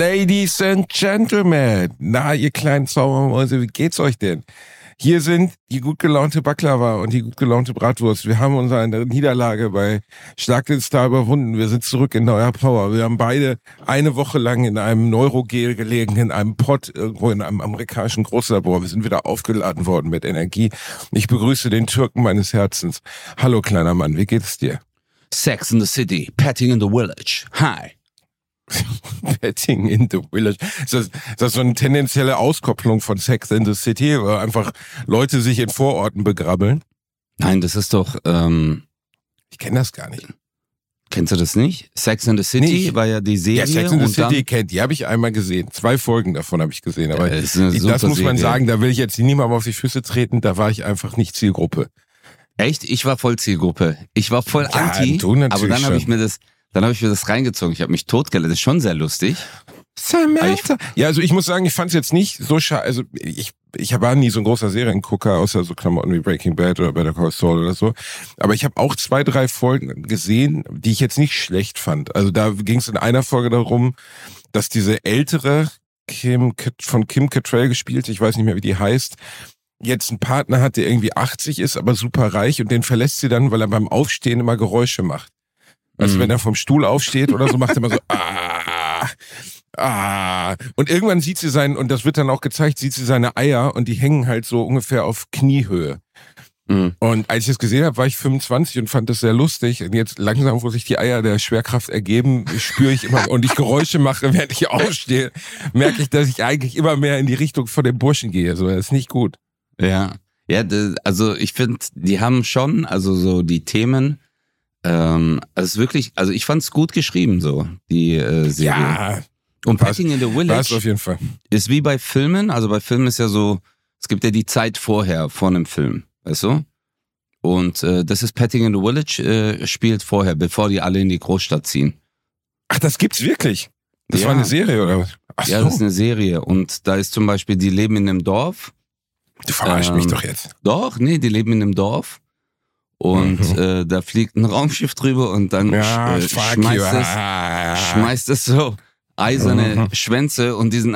Ladies and Gentlemen, na, ihr kleinen Zaubermäuse, wie geht's euch denn? Hier sind die gut gelaunte Baklava und die gut gelaunte Bratwurst. Wir haben unsere Niederlage bei Schlag den Star überwunden. Wir sind zurück in neuer Power. Wir haben beide eine Woche lang in einem Neurogel gelegen, in einem Pott, irgendwo in einem amerikanischen Großlabor. Wir sind wieder aufgeladen worden mit Energie. Ich begrüße den Türken meines Herzens. Hallo, kleiner Mann, wie geht's dir? Sex in the City, Petting in the Village. Hi. Petting in the Village. Ist das so eine tendenzielle Auskopplung von Sex in the City, wo einfach Leute sich in Vororten begrabbeln? Nein, das ist doch, ich kenne das gar nicht. Kennst du das nicht? Sex in the City war ja die Serie. Ja, Sex in the City kennt, die habe ich einmal gesehen. 2 Folgen davon habe ich gesehen. Aber das muss man sagen, da will ich jetzt niemandem auf die Füße treten, da war ich einfach nicht Zielgruppe. Echt? Ich war voll Zielgruppe. Ich war voll anti, aber dann habe ich mir das reingezogen. Ich habe mich totgelacht. Das ist schon sehr lustig. Samantha. Ja, also ich muss sagen, ich fand es jetzt nicht so schade. Also ich war nie so ein großer Seriengucker, außer so Klamotten wie Breaking Bad oder Better Call Saul oder so. Aber ich habe auch 2, 3 Folgen gesehen, die ich jetzt nicht schlecht fand. Also da ging es in einer Folge darum, dass diese ältere von Kim Cattrall gespielt, ich weiß nicht mehr, wie die heißt, jetzt einen Partner hat, der irgendwie 80 ist, aber super reich, und den verlässt sie dann, weil er beim Aufstehen immer Geräusche macht. Also wenn er vom Stuhl aufsteht oder so, macht er immer so und irgendwann sieht sie und das wird dann auch gezeigt, sieht sie seine Eier und die hängen halt so ungefähr auf Kniehöhe. Und als ich das gesehen habe, war ich 25 und fand das sehr lustig. Und jetzt langsam, wo sich die Eier der Schwerkraft ergeben, spüre ich immer, und ich Geräusche mache, während ich aufstehe, merke ich, dass ich eigentlich immer mehr in die Richtung von dem Burschen gehe. So, das ist nicht gut. Ja, also ich finde, die haben schon, also so die Themen, also es ist wirklich, also ich fand's gut geschrieben, so, die Serie. Ja. Und Petting in the Village auf jeden Fall. Ist wie bei Filmen, also bei Filmen ist ja so, es gibt ja die Zeit vor einem Film, weißt du? Und das ist Petting in the Village, spielt vorher, bevor die alle in die Großstadt ziehen. Ach, das gibt's wirklich? Das war eine Serie, oder was? Ach so. Ja, das ist eine Serie. Und da ist zum Beispiel, die leben in einem Dorf. Du verarschst mich doch jetzt. Doch, nee, die leben in einem Dorf. Und da fliegt ein Raumschiff drüber und dann schmeißt es so eiserne Schwänze und diesen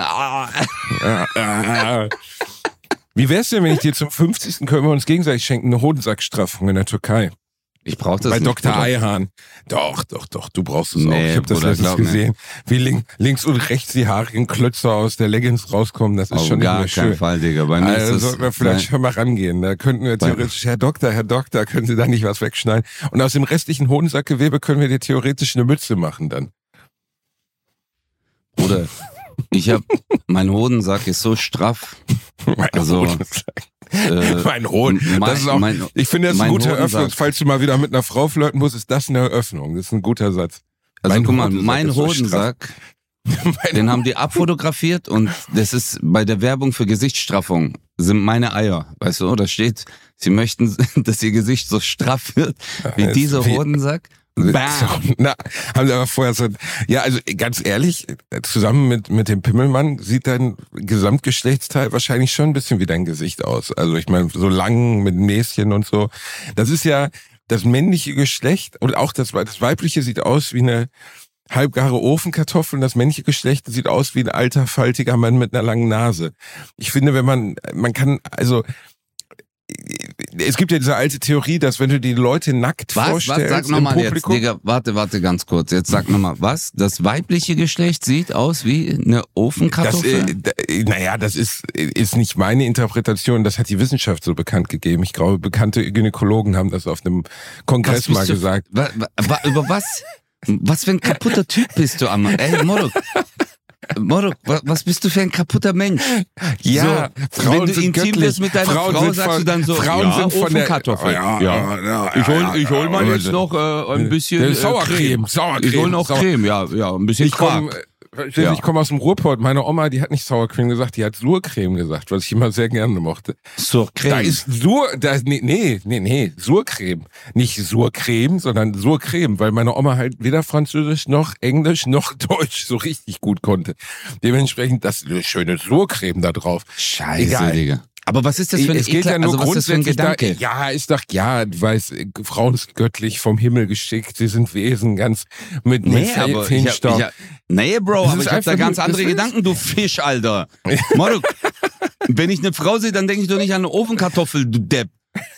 Wie wär's denn, wenn ich dir zum 50. können wir uns gegenseitig schenken, eine Hodensackstraffung in der Türkei? Ich brauch das bei nicht. Bei Dr. Eihahn. Doch, du brauchst es auch. Ich habe das letztens gesehen, wie links und rechts die haarigen Klötze aus der Leggings rauskommen. Das ist schon nicht mehr schön. Gar keinen Fall, Digga. Bei mir also sollten wir vielleicht schon mal rangehen. Da könnten wir theoretisch, Herr Doktor, können Sie da nicht was wegschneiden? Und aus dem restlichen Hodensackgewebe können wir dir theoretisch eine Mütze machen dann. Bruder, mein Hodensack ist so straff. Mein Hoden. Das ist auch, ich finde, das ist eine gute Eröffnung. Falls du mal wieder mit einer Frau flirten musst, ist das eine Eröffnung. Das ist ein guter Satz. Also guck mal, mein Hodensack, den haben die abfotografiert, und das ist bei der Werbung für Gesichtsstraffung, sind meine Eier. Weißt du, da steht, sie möchten, dass ihr Gesicht so straff wird wie dieser Hodensack. Bam. Na, haben sie aber vorher so, ja, also ganz ehrlich, zusammen mit dem Pimmelmann sieht dein Gesamtgeschlechtsteil wahrscheinlich schon ein bisschen wie dein Gesicht aus. Also ich meine, so lang mit Näschen und so. Das ist ja das männliche Geschlecht, und auch das weibliche sieht aus wie eine halbgare Ofenkartoffel, und das männliche Geschlecht sieht aus wie ein alter, faltiger Mann mit einer langen Nase. Ich finde, wenn man kann, also es gibt ja diese alte Theorie, dass wenn du die Leute nackt vorstellst, sag nochmal jetzt, Digga, warte ganz kurz. Jetzt sag nochmal, was? Das weibliche Geschlecht sieht aus wie eine Ofenkartoffel? Das ist nicht meine Interpretation, das hat die Wissenschaft so bekannt gegeben. Ich glaube, bekannte Gynäkologen haben das auf einem Kongress mal gesagt. Über was? Was für ein kaputter Typ bist du, Amr? Ey, Moro, was bist du für ein kaputter Mensch? Ja, so, Frauen wenn du intim göttlich. Bist mit deiner Frau, sagst du dann so, Frauen sind von der Kartoffel. Ich hol mal jetzt noch ein bisschen Sauercreme. Ich hol noch Creme, ja, ein bisschen Quark. Ich komme aus dem Ruhrpott. Meine Oma, die hat nicht Sauercreme gesagt, die hat Surcreme gesagt, was ich immer sehr gerne mochte. Surcreme? Da ist Surcreme. Nicht Surcreme, sondern Surcreme, weil meine Oma halt weder Französisch noch Englisch noch Deutsch so richtig gut konnte. Dementsprechend das schöne Surcreme da drauf. Scheiße, Digga. Aber was ist das für ein Es gilt ja nur was ist das für ein grundsätzlich Gedanke? ich dachte, du weißt, Frauen sind göttlich vom Himmel geschickt, sie sind Wesen ganz mit Feenstaub. Nee, Bro, aber ich hab da ganz andere das Gedanken, du Fisch, Alter. Maruk, wenn ich eine Frau sehe, dann denke ich doch nicht an eine Ofenkartoffel, du Depp.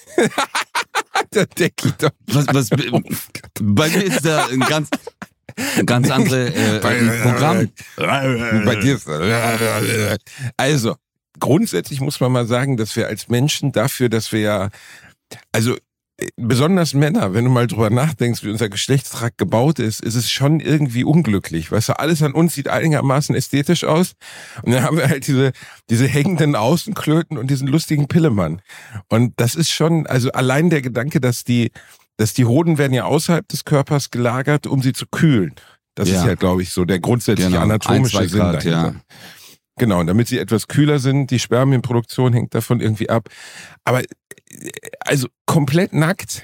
Da denke ich doch. Was, bei mir ist da ein ganz andere Programm. Bei dir ist also, grundsätzlich muss man mal sagen, dass wir als Menschen dafür, dass wir ja, also besonders Männer, wenn du mal drüber nachdenkst, wie unser Geschlechtstrakt gebaut ist es schon irgendwie unglücklich. Weißt du, alles an uns sieht einigermaßen ästhetisch aus. Und dann haben wir halt diese hängenden Außenklöten und diesen lustigen Pillemann. Und das ist schon, also allein der Gedanke, dass die Hoden werden ja außerhalb des Körpers gelagert, um sie zu kühlen. Das ist ja, glaube ich, so der grundsätzliche anatomische Sinn dahinter. Ja. Genau, und damit sie etwas kühler sind, die Spermienproduktion hängt davon irgendwie ab. Aber also komplett nackt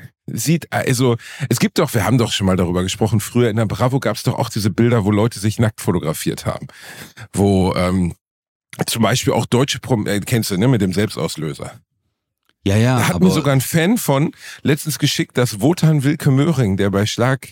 es gibt doch, wir haben doch schon mal darüber gesprochen, früher in der Bravo gab es doch auch diese Bilder, wo Leute sich nackt fotografiert haben. Wo zum Beispiel auch deutsche kennst du, ne, mit dem Selbstauslöser. Ja, Da hat mir sogar ein Fan von letztens geschickt, dass Wotan Wilke Möhring, der bei Schlag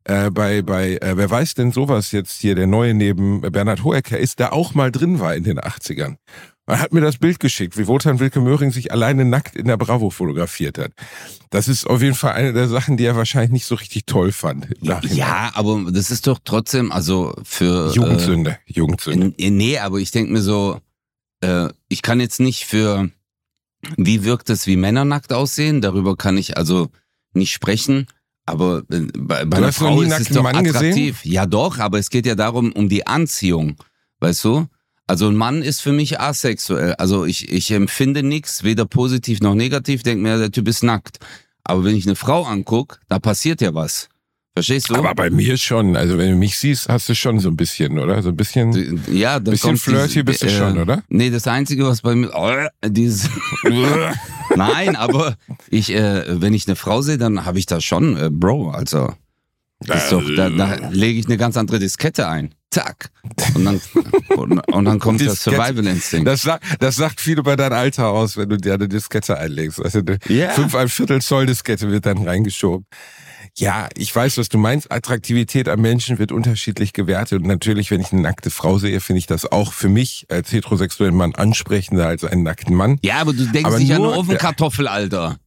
wer weiß denn sowas jetzt hier, der Neue neben Bernhard Hoeker ist, da auch mal drin war in den 80ern. Man hat mir das Bild geschickt, wie Wotan Wilke Möhring sich alleine nackt in der Bravo fotografiert hat. Das ist auf jeden Fall eine der Sachen, die er wahrscheinlich nicht so richtig toll fand. Ja, aber das ist doch trotzdem, also für... Jugendsünde. Nee, aber ich denke mir so, ich kann jetzt nicht für, wie wirkt es, wie Männer nackt aussehen, darüber kann ich also nicht sprechen. Aber bei einer Frau ist es doch attraktiv. Gesehen? Ja doch, aber es geht ja darum, um die Anziehung, weißt du? Also ein Mann ist für mich asexuell. Also ich empfinde nichts, weder positiv noch negativ, denke mir, der Typ ist nackt. Aber wenn ich eine Frau angucke, da passiert ja was. Verstehst du? Aber bei mir schon. Also wenn du mich siehst, hast du schon so ein bisschen, oder? So ein bisschen, ja, dann bisschen flirty bist du schon, oder? Nee, das Einzige, was bei mir... dieses Nein, aber wenn ich eine Frau sehe, dann habe ich da schon, Bro, also... Ist doch, da lege ich eine ganz andere Diskette ein. Zack. Und dann kommt der Survival-Instinkt. Das sagt viel über dein Alter aus, wenn du dir eine Diskette einlegst. Also eine 5,25 Zoll Diskette wird dann reingeschoben. Ja, ich weiß, was du meinst. Attraktivität am Menschen wird unterschiedlich gewertet. Und natürlich, wenn ich eine nackte Frau sehe, finde ich das auch für mich als heterosexuellen Mann ansprechender als einen nackten Mann. Ja, aber du denkst nicht an eine Ofenkartoffel, Alter.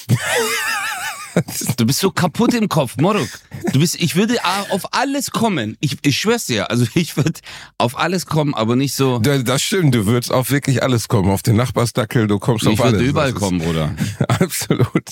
Du bist so kaputt im Kopf, Moruk. Ich würde auf alles kommen. Ich schwör's dir. Also ich würde auf alles kommen, aber nicht so. Das stimmt, du würdest auf wirklich alles kommen. Auf den Nachbarsdackel, du kommst auf alles. Ich würde überall kommen, Bruder. Absolut.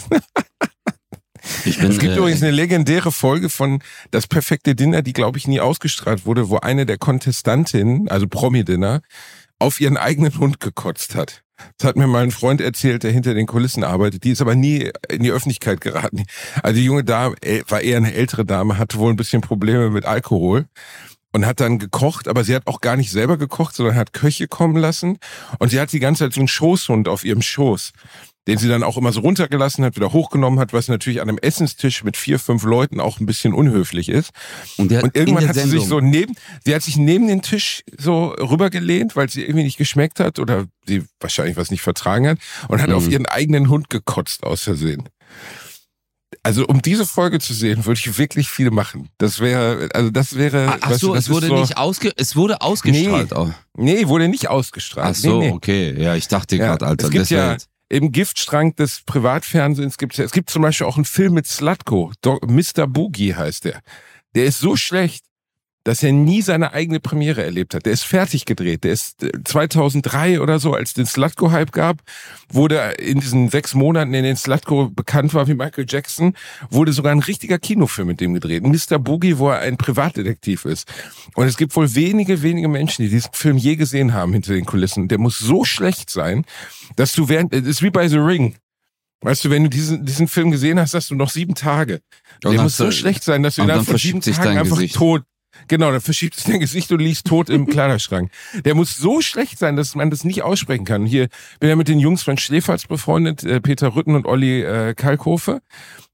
Es gibt übrigens eine legendäre Folge von Das perfekte Dinner, die, glaube ich, nie ausgestrahlt wurde, wo eine der Kontestantinnen, also Promi-Dinner, auf ihren eigenen Hund gekotzt hat. Das hat mir mal ein Freund erzählt, der hinter den Kulissen arbeitet. Die ist aber nie in die Öffentlichkeit geraten. Also die junge Dame war eher eine ältere Dame, hatte wohl ein bisschen Probleme mit Alkohol und hat dann gekocht, aber sie hat auch gar nicht selber gekocht, sondern hat Köche kommen lassen. Und sie hat die ganze Zeit so einen Schoßhund auf ihrem Schoß, den sie dann auch immer so runtergelassen hat, wieder hochgenommen hat, was natürlich an einem Essenstisch mit 4, 5 Leuten auch ein bisschen unhöflich ist. Und irgendwann hat sie sich so neben den Tisch so rübergelehnt, weil sie irgendwie nicht geschmeckt hat oder sie wahrscheinlich was nicht vertragen hat und hat auf ihren eigenen Hund gekotzt aus Versehen. Also um diese Folge zu sehen, würde ich wirklich viel machen. Das wäre. Ach so, es wurde ausgestrahlt. Nee, wurde nicht ausgestrahlt. Ach so, nee. Okay. Ja, ich dachte gerade, Alter. Es gibt im Giftschrank des Privatfernsehens es gibt zum Beispiel auch einen Film mit Slutko. Mr. Boogie heißt der. Der ist so schlecht, dass er nie seine eigene Premiere erlebt hat. Der ist fertig gedreht. Der ist 2003 oder so, als es den Slutko-Hype gab, wurde in diesen 6 Monaten, in denen Slutko bekannt war wie Michael Jackson, wurde sogar ein richtiger Kinofilm mit dem gedreht. Mr. Boogie, wo er ein Privatdetektiv ist. Und es gibt wohl wenige Menschen, die diesen Film je gesehen haben hinter den Kulissen. Der muss so schlecht sein, dass du es ist wie bei The Ring. Weißt du, wenn du diesen Film gesehen hast, hast du noch 7 Tage. Der muss so schlecht sein, dass du innerhalb von 7 Tagen einfach tot. Genau, dann verschiebt es dein Gesicht und liegst tot im Kleiderschrank. Der muss so schlecht sein, dass man das nicht aussprechen kann. Hier bin ja mit den Jungs von Schläferz befreundet, Peter Rütten und Olli Kalkofe.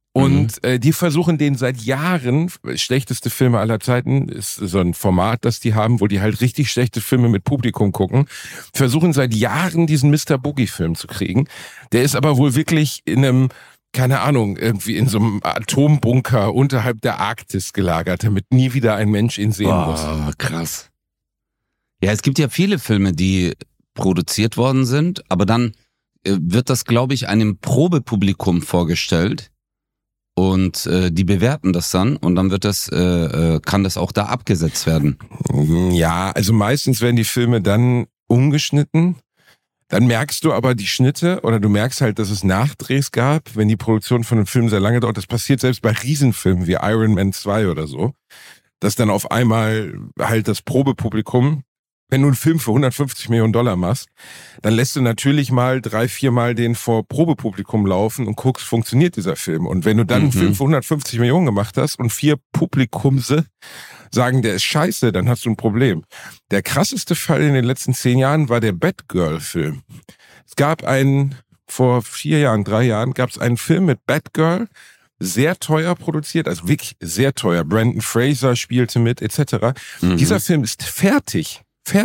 Und die versuchen den seit Jahren, schlechteste Filme aller Zeiten, ist so ein Format, das die haben, wo die halt richtig schlechte Filme mit Publikum gucken, versuchen seit Jahren diesen Mr. Boogie-Film zu kriegen. Der ist aber wohl wirklich in einem, keine Ahnung, irgendwie in so einem Atombunker unterhalb der Arktis gelagert, damit nie wieder ein Mensch ihn sehen muss. Oh, krass. Ja, es gibt ja viele Filme, die produziert worden sind, aber dann wird das, glaube ich, einem Probepublikum vorgestellt. Und die bewerten das dann und dann wird das, kann das auch da abgesetzt werden. Ja, also meistens werden die Filme dann umgeschnitten. Dann merkst du aber die Schnitte oder du merkst halt, dass es Nachdrehs gab, wenn die Produktion von einem Film sehr lange dauert. Das passiert selbst bei Riesenfilmen wie Iron Man 2 oder so, dass dann auf einmal halt das Probepublikum, wenn du einen Film für $150 Millionen machst, dann lässt du natürlich mal 3-4 Mal den vor Probepublikum laufen und guckst, funktioniert dieser Film. Und wenn du dann einen Film für 150 Millionen gemacht hast und 4 Publikumse sagen, der ist scheiße, dann hast du ein Problem. Der krasseste Fall in den letzten 10 Jahren war der Batgirl-Film. Es gab vor 3 Jahren gab es einen Film mit Batgirl, sehr teuer produziert, also wirklich sehr teuer. Brendan Fraser spielte mit, etc. Dieser Film ist fertig.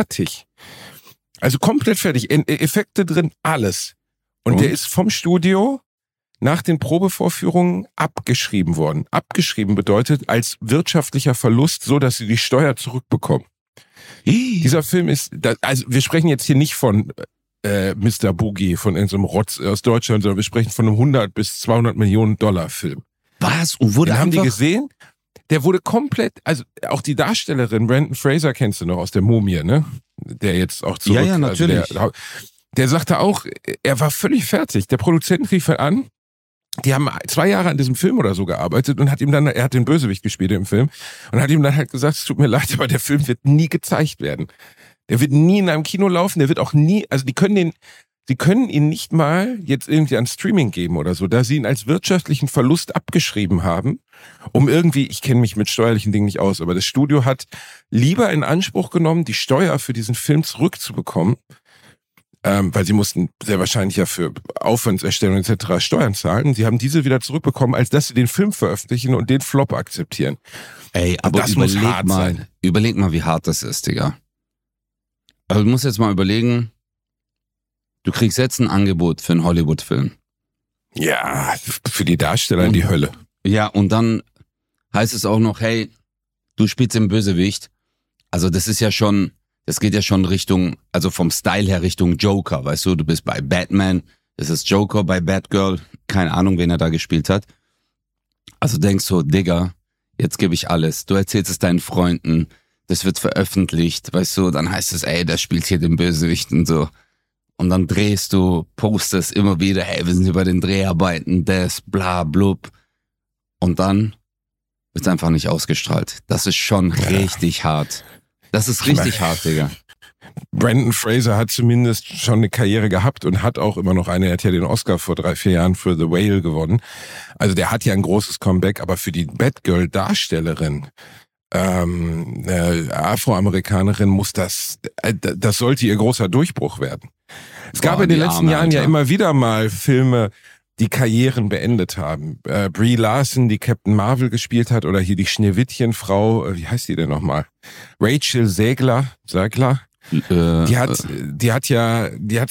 Also komplett fertig. Effekte drin, alles. Und der ist vom Studio nach den Probevorführungen abgeschrieben worden. Abgeschrieben bedeutet als wirtschaftlicher Verlust, so dass sie die Steuer zurückbekommen. Dieser Film ist, also wir sprechen jetzt hier nicht von Mr. Boogie, von irgendeinem Rotz aus Deutschland, sondern wir sprechen von einem 100 bis 200 Millionen $. Film. Was? Und wurde den haben die gesehen? Der wurde komplett, also auch die Darstellerin, Brendan Fraser kennst du noch aus der Mumie, ne? Der jetzt auch zurück. Ja, natürlich. Also der sagte auch, er war völlig fertig. Der Produzent rief ihn an. Die haben 2 Jahre an diesem Film oder so gearbeitet und er hat den Bösewicht gespielt im Film und hat ihm dann halt gesagt, es tut mir leid, aber der Film wird nie gezeigt werden. Der wird nie in einem Kino laufen, der wird auch nie, also die können ihn nicht mal jetzt irgendwie an Streaming geben oder so, da sie ihn als wirtschaftlichen Verlust abgeschrieben haben, um irgendwie, ich kenne mich mit steuerlichen Dingen nicht aus, aber das Studio hat lieber in Anspruch genommen, die Steuer für diesen Film zurückzubekommen, weil sie mussten sehr wahrscheinlich ja für Aufwandserstellung etc. Steuern zahlen. Sie haben diese wieder zurückbekommen, als dass sie den Film veröffentlichen und den Flop akzeptieren. Ey, aber das muss hart sein. Überleg mal, wie hart das ist, Digga. Also du musst jetzt mal überlegen, du kriegst jetzt ein Angebot für einen Hollywood-Film. Ja, für die Darsteller in die Hölle. Ja, und dann heißt es auch noch, hey, du spielst den Bösewicht. Also das ist ja schon, das geht ja schon Richtung, also vom Style her Richtung Joker, weißt du bist bei Batman, das ist Joker bei Batgirl, keine Ahnung, wen er da gespielt hat. Also denkst du, Digga, jetzt gebe ich alles. Du erzählst es deinen Freunden, das wird veröffentlicht, weißt du, dann heißt es, ey, der spielt hier den Bösewicht und so. Und dann drehst du, postest immer wieder, hey, wir sind hier bei den Dreharbeiten, das, bla, blub. Und dann wird's einfach nicht ausgestrahlt. Das ist schon richtig hart. Das ist richtig hart, Digga. Brendan Fraser hat zumindest schon eine Karriere gehabt und hat auch immer noch eine. Er hat ja den Oscar vor 3-4 Jahren für The Whale gewonnen. Also der hat ja ein großes Comeback, aber für die Batgirl-Darstellerin, Afroamerikanerin, muss das sollte ihr großer Durchbruch werden. Es gab in den letzten Jahren ja immer wieder mal Filme, die Karrieren beendet haben. Brie Larson, die Captain Marvel gespielt hat, oder hier die Schneewittchen-Frau, wie heißt die denn nochmal? Rachel Zegler. Die hat's ja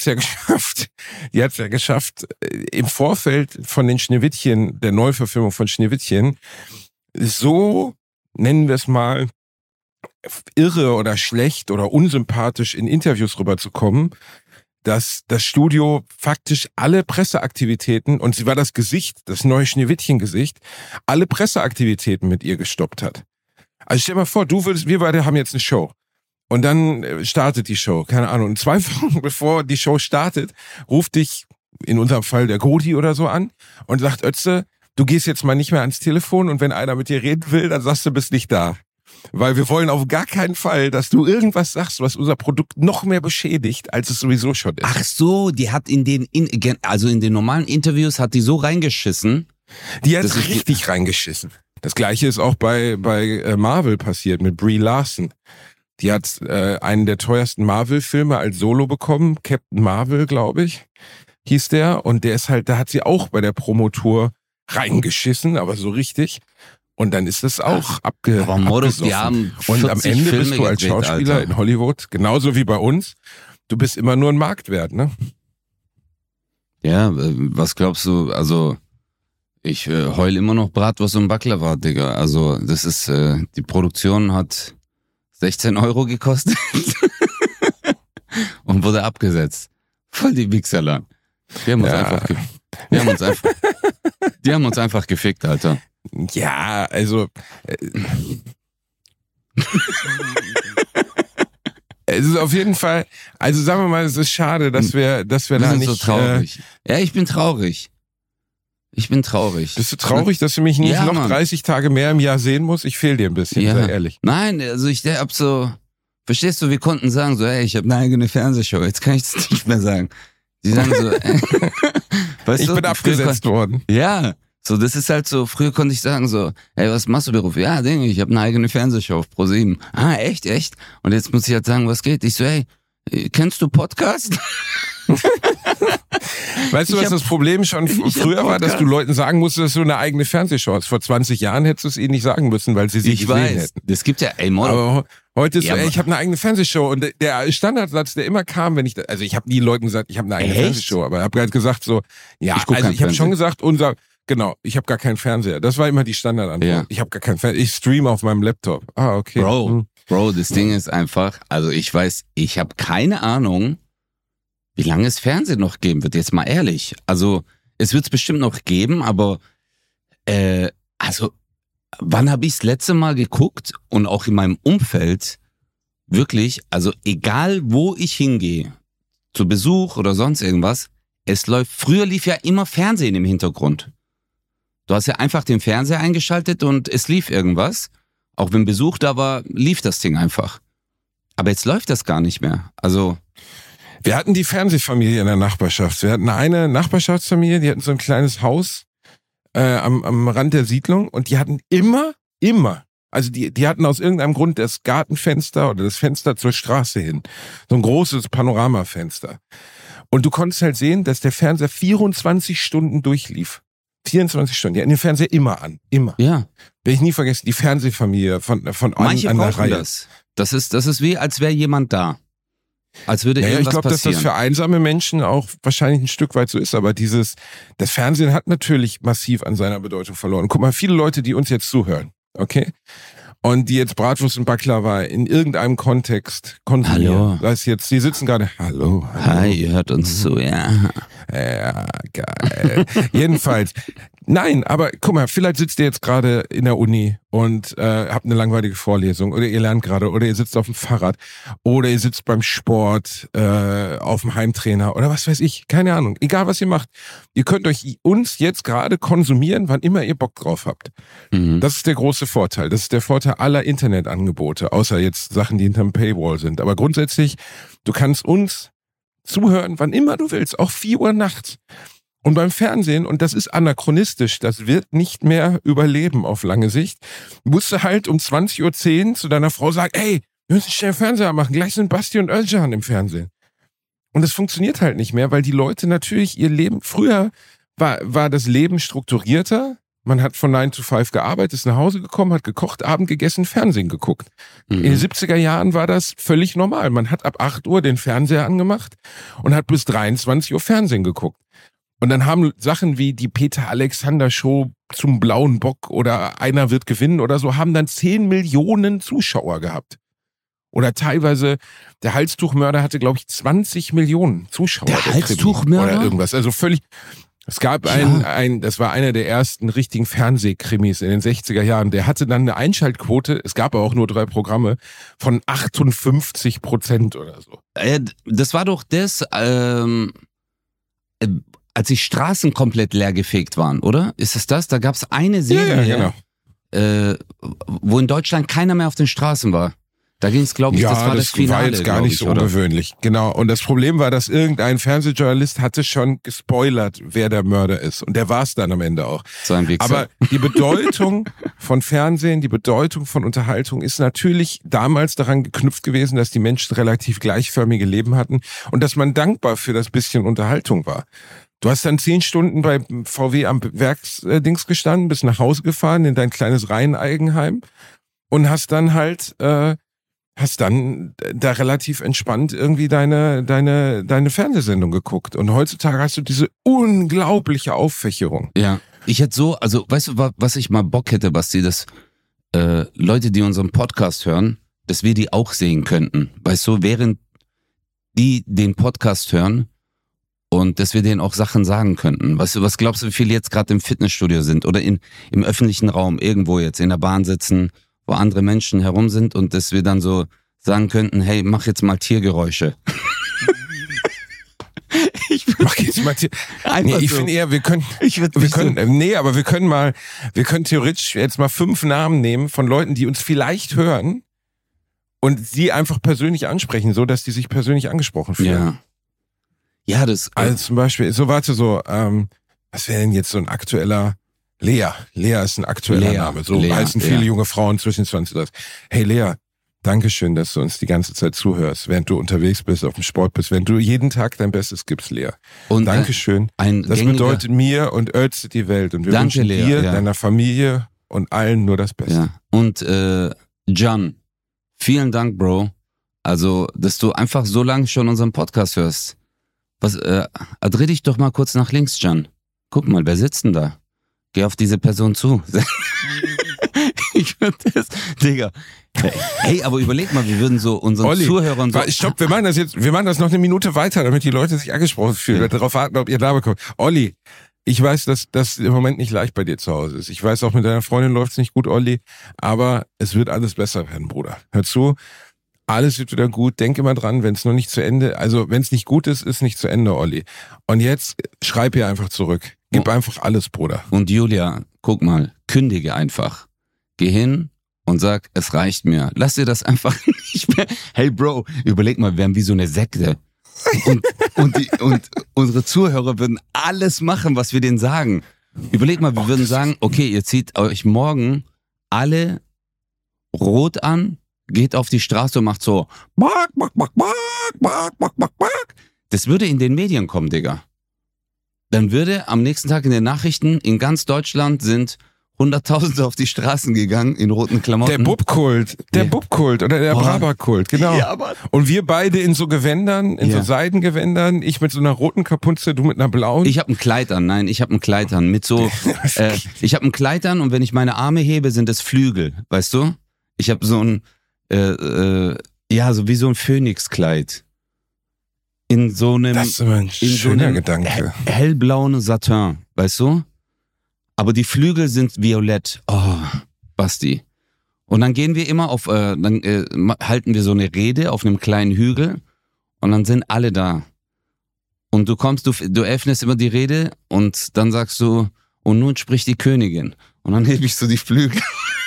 geschafft, im Vorfeld von den Schneewittchen, der Neuverfilmung von Schneewittchen, so, nennen wir es mal, irre oder schlecht oder unsympathisch in Interviews rüberzukommen, dass das Studio faktisch alle Presseaktivitäten, und sie war das Gesicht, das neue Schneewittchen-Gesicht, alle Presseaktivitäten mit ihr gestoppt hat. Also stell dir mal vor, wir beide haben jetzt eine Show. Und dann startet die Show, keine Ahnung. Und 2 Wochen bevor die Show startet, ruft dich, in unserem Fall der Godi oder so an und sagt, Ötze, du gehst jetzt mal nicht mehr ans Telefon und wenn einer mit dir reden will, dann sagst du, bist nicht da. Weil wir wollen auf gar keinen Fall, dass du irgendwas sagst, was unser Produkt noch mehr beschädigt, als es sowieso schon ist. Ach so, die hat in den normalen Interviews hat die so reingeschissen. Die hat richtig reingeschissen. Das Gleiche ist auch bei Marvel passiert mit Brie Larson. Die hat einen der teuersten Marvel-Filme als Solo bekommen, Captain Marvel, glaube ich, hieß der. Und der ist halt, da hat sie auch bei der Promotour reingeschissen, aber so richtig. Und dann ist das auch abgesoffen. Aber Modus, die haben 40 Und am Ende Filme bist du als gedreht, Schauspieler Alter. in Hollywood, genauso wie bei uns, du bist immer nur ein Marktwert, ne? Ja, was glaubst du, also ich heul immer noch Bratwurst und Baklava, Digga. Also das ist, die Produktion hat 16 € gekostet und wurde abgesetzt. Voll die Wichserler. Die haben uns einfach gefickt, Alter. Ja, also es ist auf jeden Fall, also sagen wir mal, es ist schade, dass wir da sind nicht so traurig. Ja, ich bin traurig. Bist du traurig, dass du mich nicht noch Mann. 30 Tage mehr im Jahr sehen musst? Ich fehl dir ein bisschen, sei ehrlich. Nein, also ich hab so, verstehst du, wir konnten sagen so, ey, ich habe eine eigene Fernsehshow, jetzt kann ich das nicht mehr sagen. Die sagen so, weißt Ich du, bin abgesetzt worden. Ja, so das ist halt so, früher konnte ich sagen so, ey, was machst du Beruf? Ja, Dinge, ich habe eine eigene Fernsehshow auf Pro7. Ah, echt? Und jetzt muss ich halt sagen, was geht? Ich so, ey, kennst du Podcast? Weißt du, was das Problem schon früher war, dass du Leuten sagen musstest, dass du eine eigene Fernsehshow hast. Vor 20 Jahren hättest du es ihnen nicht sagen müssen, weil sie gesehen hätten. Das gibt ja, ey, Mord. Aber heute ist so, ey, ich habe eine eigene Fernsehshow. Und der Standardsatz, der immer kam, wenn ich, also ich habe nie Leuten gesagt, ich habe eine eigene Fernsehshow, aber ich habe halt gesagt so, ja, ich habe schon gesagt, ich habe gar keinen Fernseher. Das war immer die Standardantwort. Ja. Ich habe gar keinen Fernseher. Ich streame auf meinem Laptop. Ah, okay. Bro, das Ding ist einfach, also ich habe keine Ahnung, wie lange es Fernsehen noch geben wird, jetzt mal ehrlich. Also, es wird es bestimmt noch geben, aber also, wann habe ich das letzte Mal geguckt und auch in meinem Umfeld wirklich, also egal wo ich hingehe, zu Besuch oder sonst irgendwas, früher lief ja immer Fernsehen im Hintergrund. Du hast ja einfach den Fernseher eingeschaltet und es lief irgendwas. Auch wenn Besuch da war, lief das Ding einfach. Aber jetzt läuft das gar nicht mehr. Also wir hatten die Fernsehfamilie in der Nachbarschaft. Wir hatten eine Nachbarschaftsfamilie, die hatten so ein kleines Haus am Rand der Siedlung und die hatten immer, also die hatten aus irgendeinem Grund das Gartenfenster oder das Fenster zur Straße hin. So ein großes Panoramafenster. Und du konntest halt sehen, dass der Fernseher 24 Stunden durchlief. 24 Stunden. Die hatten den Fernseher immer an. Immer. Ja. Werde ich nie vergessen. Die Fernsehfamilie von Manche an der brauchen Reihe. Das ist wie, als wäre jemand da. Als würde irgendwas ich glaube, dass passieren. das für einsame Menschen auch wahrscheinlich ein Stück weit so ist. Aber das Fernsehen hat natürlich massiv an seiner Bedeutung verloren. Guck mal, viele Leute, die uns jetzt zuhören, okay? Und die jetzt Bratwurst und Baklava in irgendeinem Kontext konsumieren. Hallo. Das heißt jetzt, die sitzen gerade, hallo. Hi, ihr hört uns zu, ja. Ja, geil. Jedenfalls, nein, aber guck mal, vielleicht sitzt ihr jetzt gerade in der Uni und habt eine langweilige Vorlesung oder ihr lernt gerade oder ihr sitzt auf dem Fahrrad oder ihr sitzt beim Sport auf dem Heimtrainer oder was weiß ich, keine Ahnung. Egal, was ihr macht, ihr könnt uns jetzt gerade konsumieren, wann immer ihr Bock drauf habt. Mhm. Das ist der große Vorteil. Das ist der Vorteil aller Internetangebote, außer jetzt Sachen, die hinterm Paywall sind. Aber grundsätzlich, du kannst uns zuhören, wann immer du willst, auch 4 Uhr nachts. Und beim Fernsehen, und das ist anachronistisch, das wird nicht mehr überleben auf lange Sicht, musst du halt um 20:10 Uhr zu deiner Frau sagen, ey, wir müssen schnell Fernseher machen, gleich sind Basti und Özcan im Fernsehen. Und das funktioniert halt nicht mehr, weil die Leute natürlich ihr Leben, früher war das Leben strukturierter, man hat von 9 to 5 gearbeitet, ist nach Hause gekommen, hat gekocht, Abend gegessen, Fernsehen geguckt. Mhm. In den 70er Jahren war das völlig normal. Man hat ab 8 Uhr den Fernseher angemacht und hat bis 23 Uhr Fernsehen geguckt. Und dann haben Sachen wie die Peter-Alexander-Show zum Blauen Bock oder Einer wird gewinnen oder so, haben dann 10 Millionen Zuschauer gehabt. Oder teilweise, der Halstuchmörder hatte, glaube ich, 20 Millionen Zuschauer. Der Halstuchmörder? Oder irgendwas. Also völlig. Es gab das war einer der ersten richtigen Fernsehkrimis in den 60er Jahren. Der hatte dann eine Einschaltquote, es gab aber auch nur 3 Programme, von 58% oder so. Das war doch das, als die Straßen komplett leergefegt waren, oder? Ist es das? Da gab es eine Serie, ja, genau. Wo in Deutschland keiner mehr auf den Straßen war. Da ging es, glaube ich, das war das Finale. War jetzt gar nicht so ungewöhnlich. Genau. Und das Problem war, dass irgendein Fernsehjournalist hatte schon gespoilert, wer der Mörder ist. Und der war es dann am Ende auch. So ein Wichser. Aber die Bedeutung von Fernsehen, die Bedeutung von Unterhaltung ist natürlich damals daran geknüpft gewesen, dass die Menschen relativ gleichförmige Leben hatten und dass man dankbar für das bisschen Unterhaltung war. Du hast dann 10 Stunden bei VW am Werksdings gestanden, bist nach Hause gefahren in dein kleines Reiheneigenheim und hast dann halt, da relativ entspannt irgendwie deine Fernsehsendung geguckt. Und heutzutage hast du diese unglaubliche Auffächerung. Ja, ich hätte so, also weißt du, was ich mal Bock hätte, Basti, dass Leute, die unseren Podcast hören, dass wir die auch sehen könnten. Weißt du, während die den Podcast hören, und dass wir denen auch Sachen sagen könnten. Weißt du, was glaubst du, wie viele jetzt gerade im Fitnessstudio sind oder im öffentlichen Raum, irgendwo jetzt in der Bahn sitzen, wo andere Menschen herum sind und dass wir dann so sagen könnten, hey, mach jetzt mal Tiergeräusche. Ich finde eher, wir können theoretisch jetzt mal 5 Namen nehmen von Leuten, die uns vielleicht hören und sie einfach persönlich ansprechen, so dass die sich persönlich angesprochen fühlen. Ja. Ja, das. Also zum Beispiel, was wäre denn jetzt so ein aktueller Lea? Lea ist ein aktueller Name. So heißen viele junge Frauen zwischen 20. Hey Lea, Dankeschön, dass du uns die ganze Zeit zuhörst, während du unterwegs bist, auf dem Sport bist, wenn du jeden Tag dein Bestes gibst, Lea. Und Dankeschön. Das bedeutet mir und Ötze die Welt. Und wir wünschen dir, deiner Familie und allen nur das Beste. Ja. Und Can, vielen Dank, Bro. Also, dass du einfach so lange schon unseren Podcast hörst. Dreh dich doch mal kurz nach links, Can. Guck mal, wer sitzt denn da? Geh auf diese Person zu. Ich würde das, Digga. Hey, aber überleg mal, wir würden so unseren Olli, Zuhörern so... Stopp, wir machen das noch eine Minute weiter, damit die Leute sich angesprochen fühlen, wir darauf warten, ob ihr da bekommt. Olli, ich weiß, dass das im Moment nicht leicht bei dir zu Hause ist. Ich weiß, auch mit deiner Freundin läuft's nicht gut, Olli, aber es wird alles besser werden, Bruder. Hör zu. Alles wird wieder gut. Denk immer dran, wenn es noch nicht zu Ende, also wenn es nicht gut ist, ist nicht zu Ende, Olli. Und jetzt schreib ihr einfach zurück. Gib einfach alles, Bruder. Und Julia, guck mal, kündige einfach. Geh hin und sag, es reicht mir. Lass dir das einfach nicht mehr. Hey Bro, überleg mal, wir haben wie so eine Sekte. Und unsere Zuhörer würden alles machen, was wir denen sagen. Überleg mal, wir würden sagen, okay, ihr zieht euch morgen alle rot an, geht auf die Straße und macht so bark, bark, bark, bark, bark, bark, bark. Das würde in den Medien kommen, Digga. Dann würde am nächsten Tag in den Nachrichten in ganz Deutschland sind Hunderttausende auf die Straßen gegangen in roten Klamotten. Der Bubkult oder der Brabant-Kult, genau. Ja, und wir beide in so Gewändern, so Seidengewändern, ich mit so einer roten Kapuze, du mit einer blauen. Ich habe ein Kleid an, mit so, ich habe ein Kleid an und wenn ich meine Arme hebe, sind es Flügel, weißt du? Ich habe so ein so wie so ein Phönixkleid. In so einem, das ist ein schöner Gedanke. Hellblauen Satin, weißt du? Aber die Flügel sind violett. Oh, Basti. Und dann gehen wir immer halten wir so eine Rede auf einem kleinen Hügel und dann sind alle da. Und du öffnest immer die Rede und dann sagst du, und nun spricht die Königin. Und dann hebe ich so die Flügel.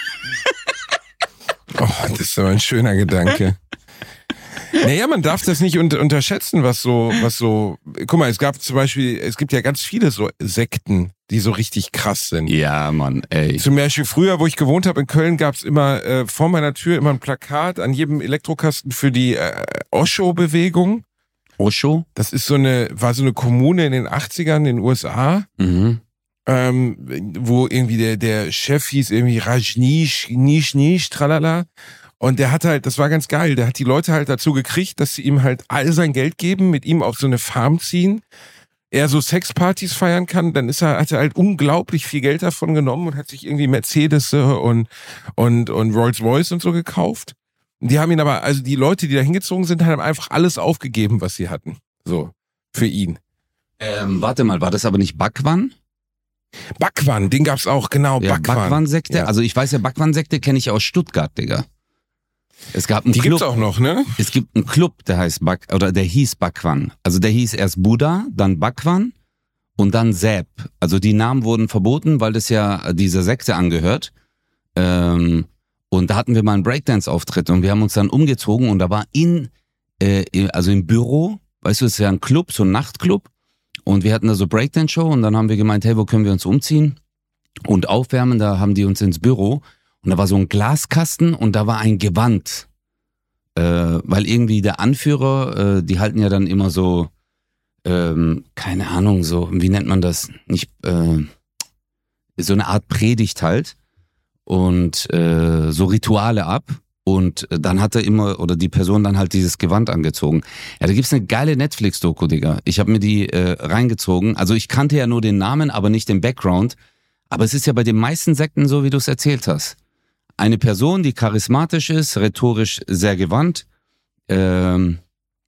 Oh, das ist aber ein schöner Gedanke. Naja, man darf das nicht unterschätzen, was so, guck mal, es gibt ja ganz viele so Sekten, die so richtig krass sind. Ja, Mann, ey. Zum Beispiel früher, wo ich gewohnt habe in Köln, gab's immer vor meiner Tür immer ein Plakat an jedem Elektrokasten für die Osho-Bewegung. Osho? Das ist war so eine Kommune in den 80ern in den USA. Mhm. Wo irgendwie der Chef hieß irgendwie Rajneesh, tralala. Und der hat halt, das war ganz geil, der hat die Leute halt dazu gekriegt, dass sie ihm halt all sein Geld geben, mit ihm auf so eine Farm ziehen, er so Sexpartys feiern kann, dann hat er halt unglaublich viel Geld davon genommen und hat sich irgendwie Mercedes und Rolls Royce und so gekauft. Und die haben ihn aber, also die Leute, die da hingezogen sind, haben einfach alles aufgegeben, was sie hatten. So, für ihn. Warte mal, war das aber nicht Bhagwan? Bhagwan, den gab's auch, genau, ja, Bhagwan-Sekte, ja. Also ich weiß ja, Bhagwan-Sekte kenne ich aus Stuttgart, Digga. Es gab einen Die Club. Gibt's auch noch, ne? Es gibt einen Club, der hieß Bhagwan. Also der hieß erst Buddha, dann Bhagwan und dann Sepp. Also die Namen wurden verboten, weil das ja dieser Sekte angehört. Und da hatten wir mal einen Breakdance-Auftritt und wir haben uns dann umgezogen und da war im Büro, weißt du, es ist ja ein Club, so ein Nachtclub. Und wir hatten da so Breakdance-Show und dann haben wir gemeint, hey, wo können wir uns umziehen und aufwärmen? Da haben die uns ins Büro und da war so ein Glaskasten und da war ein Gewand. Weil irgendwie der Anführer, die halten ja dann immer so keine Ahnung, so, wie nennt man das? Nicht, so eine Art Predigt halt und so Rituale ab. Und dann hat er immer, oder die Person dann halt dieses Gewand angezogen. Ja, da gibt's eine geile Netflix-Doku, Digga. Ich habe mir die reingezogen. Also ich kannte ja nur den Namen, aber nicht den Background. Aber es ist ja bei den meisten Sekten so, wie du es erzählt hast. Eine Person, die charismatisch ist, rhetorisch sehr gewandt, fängt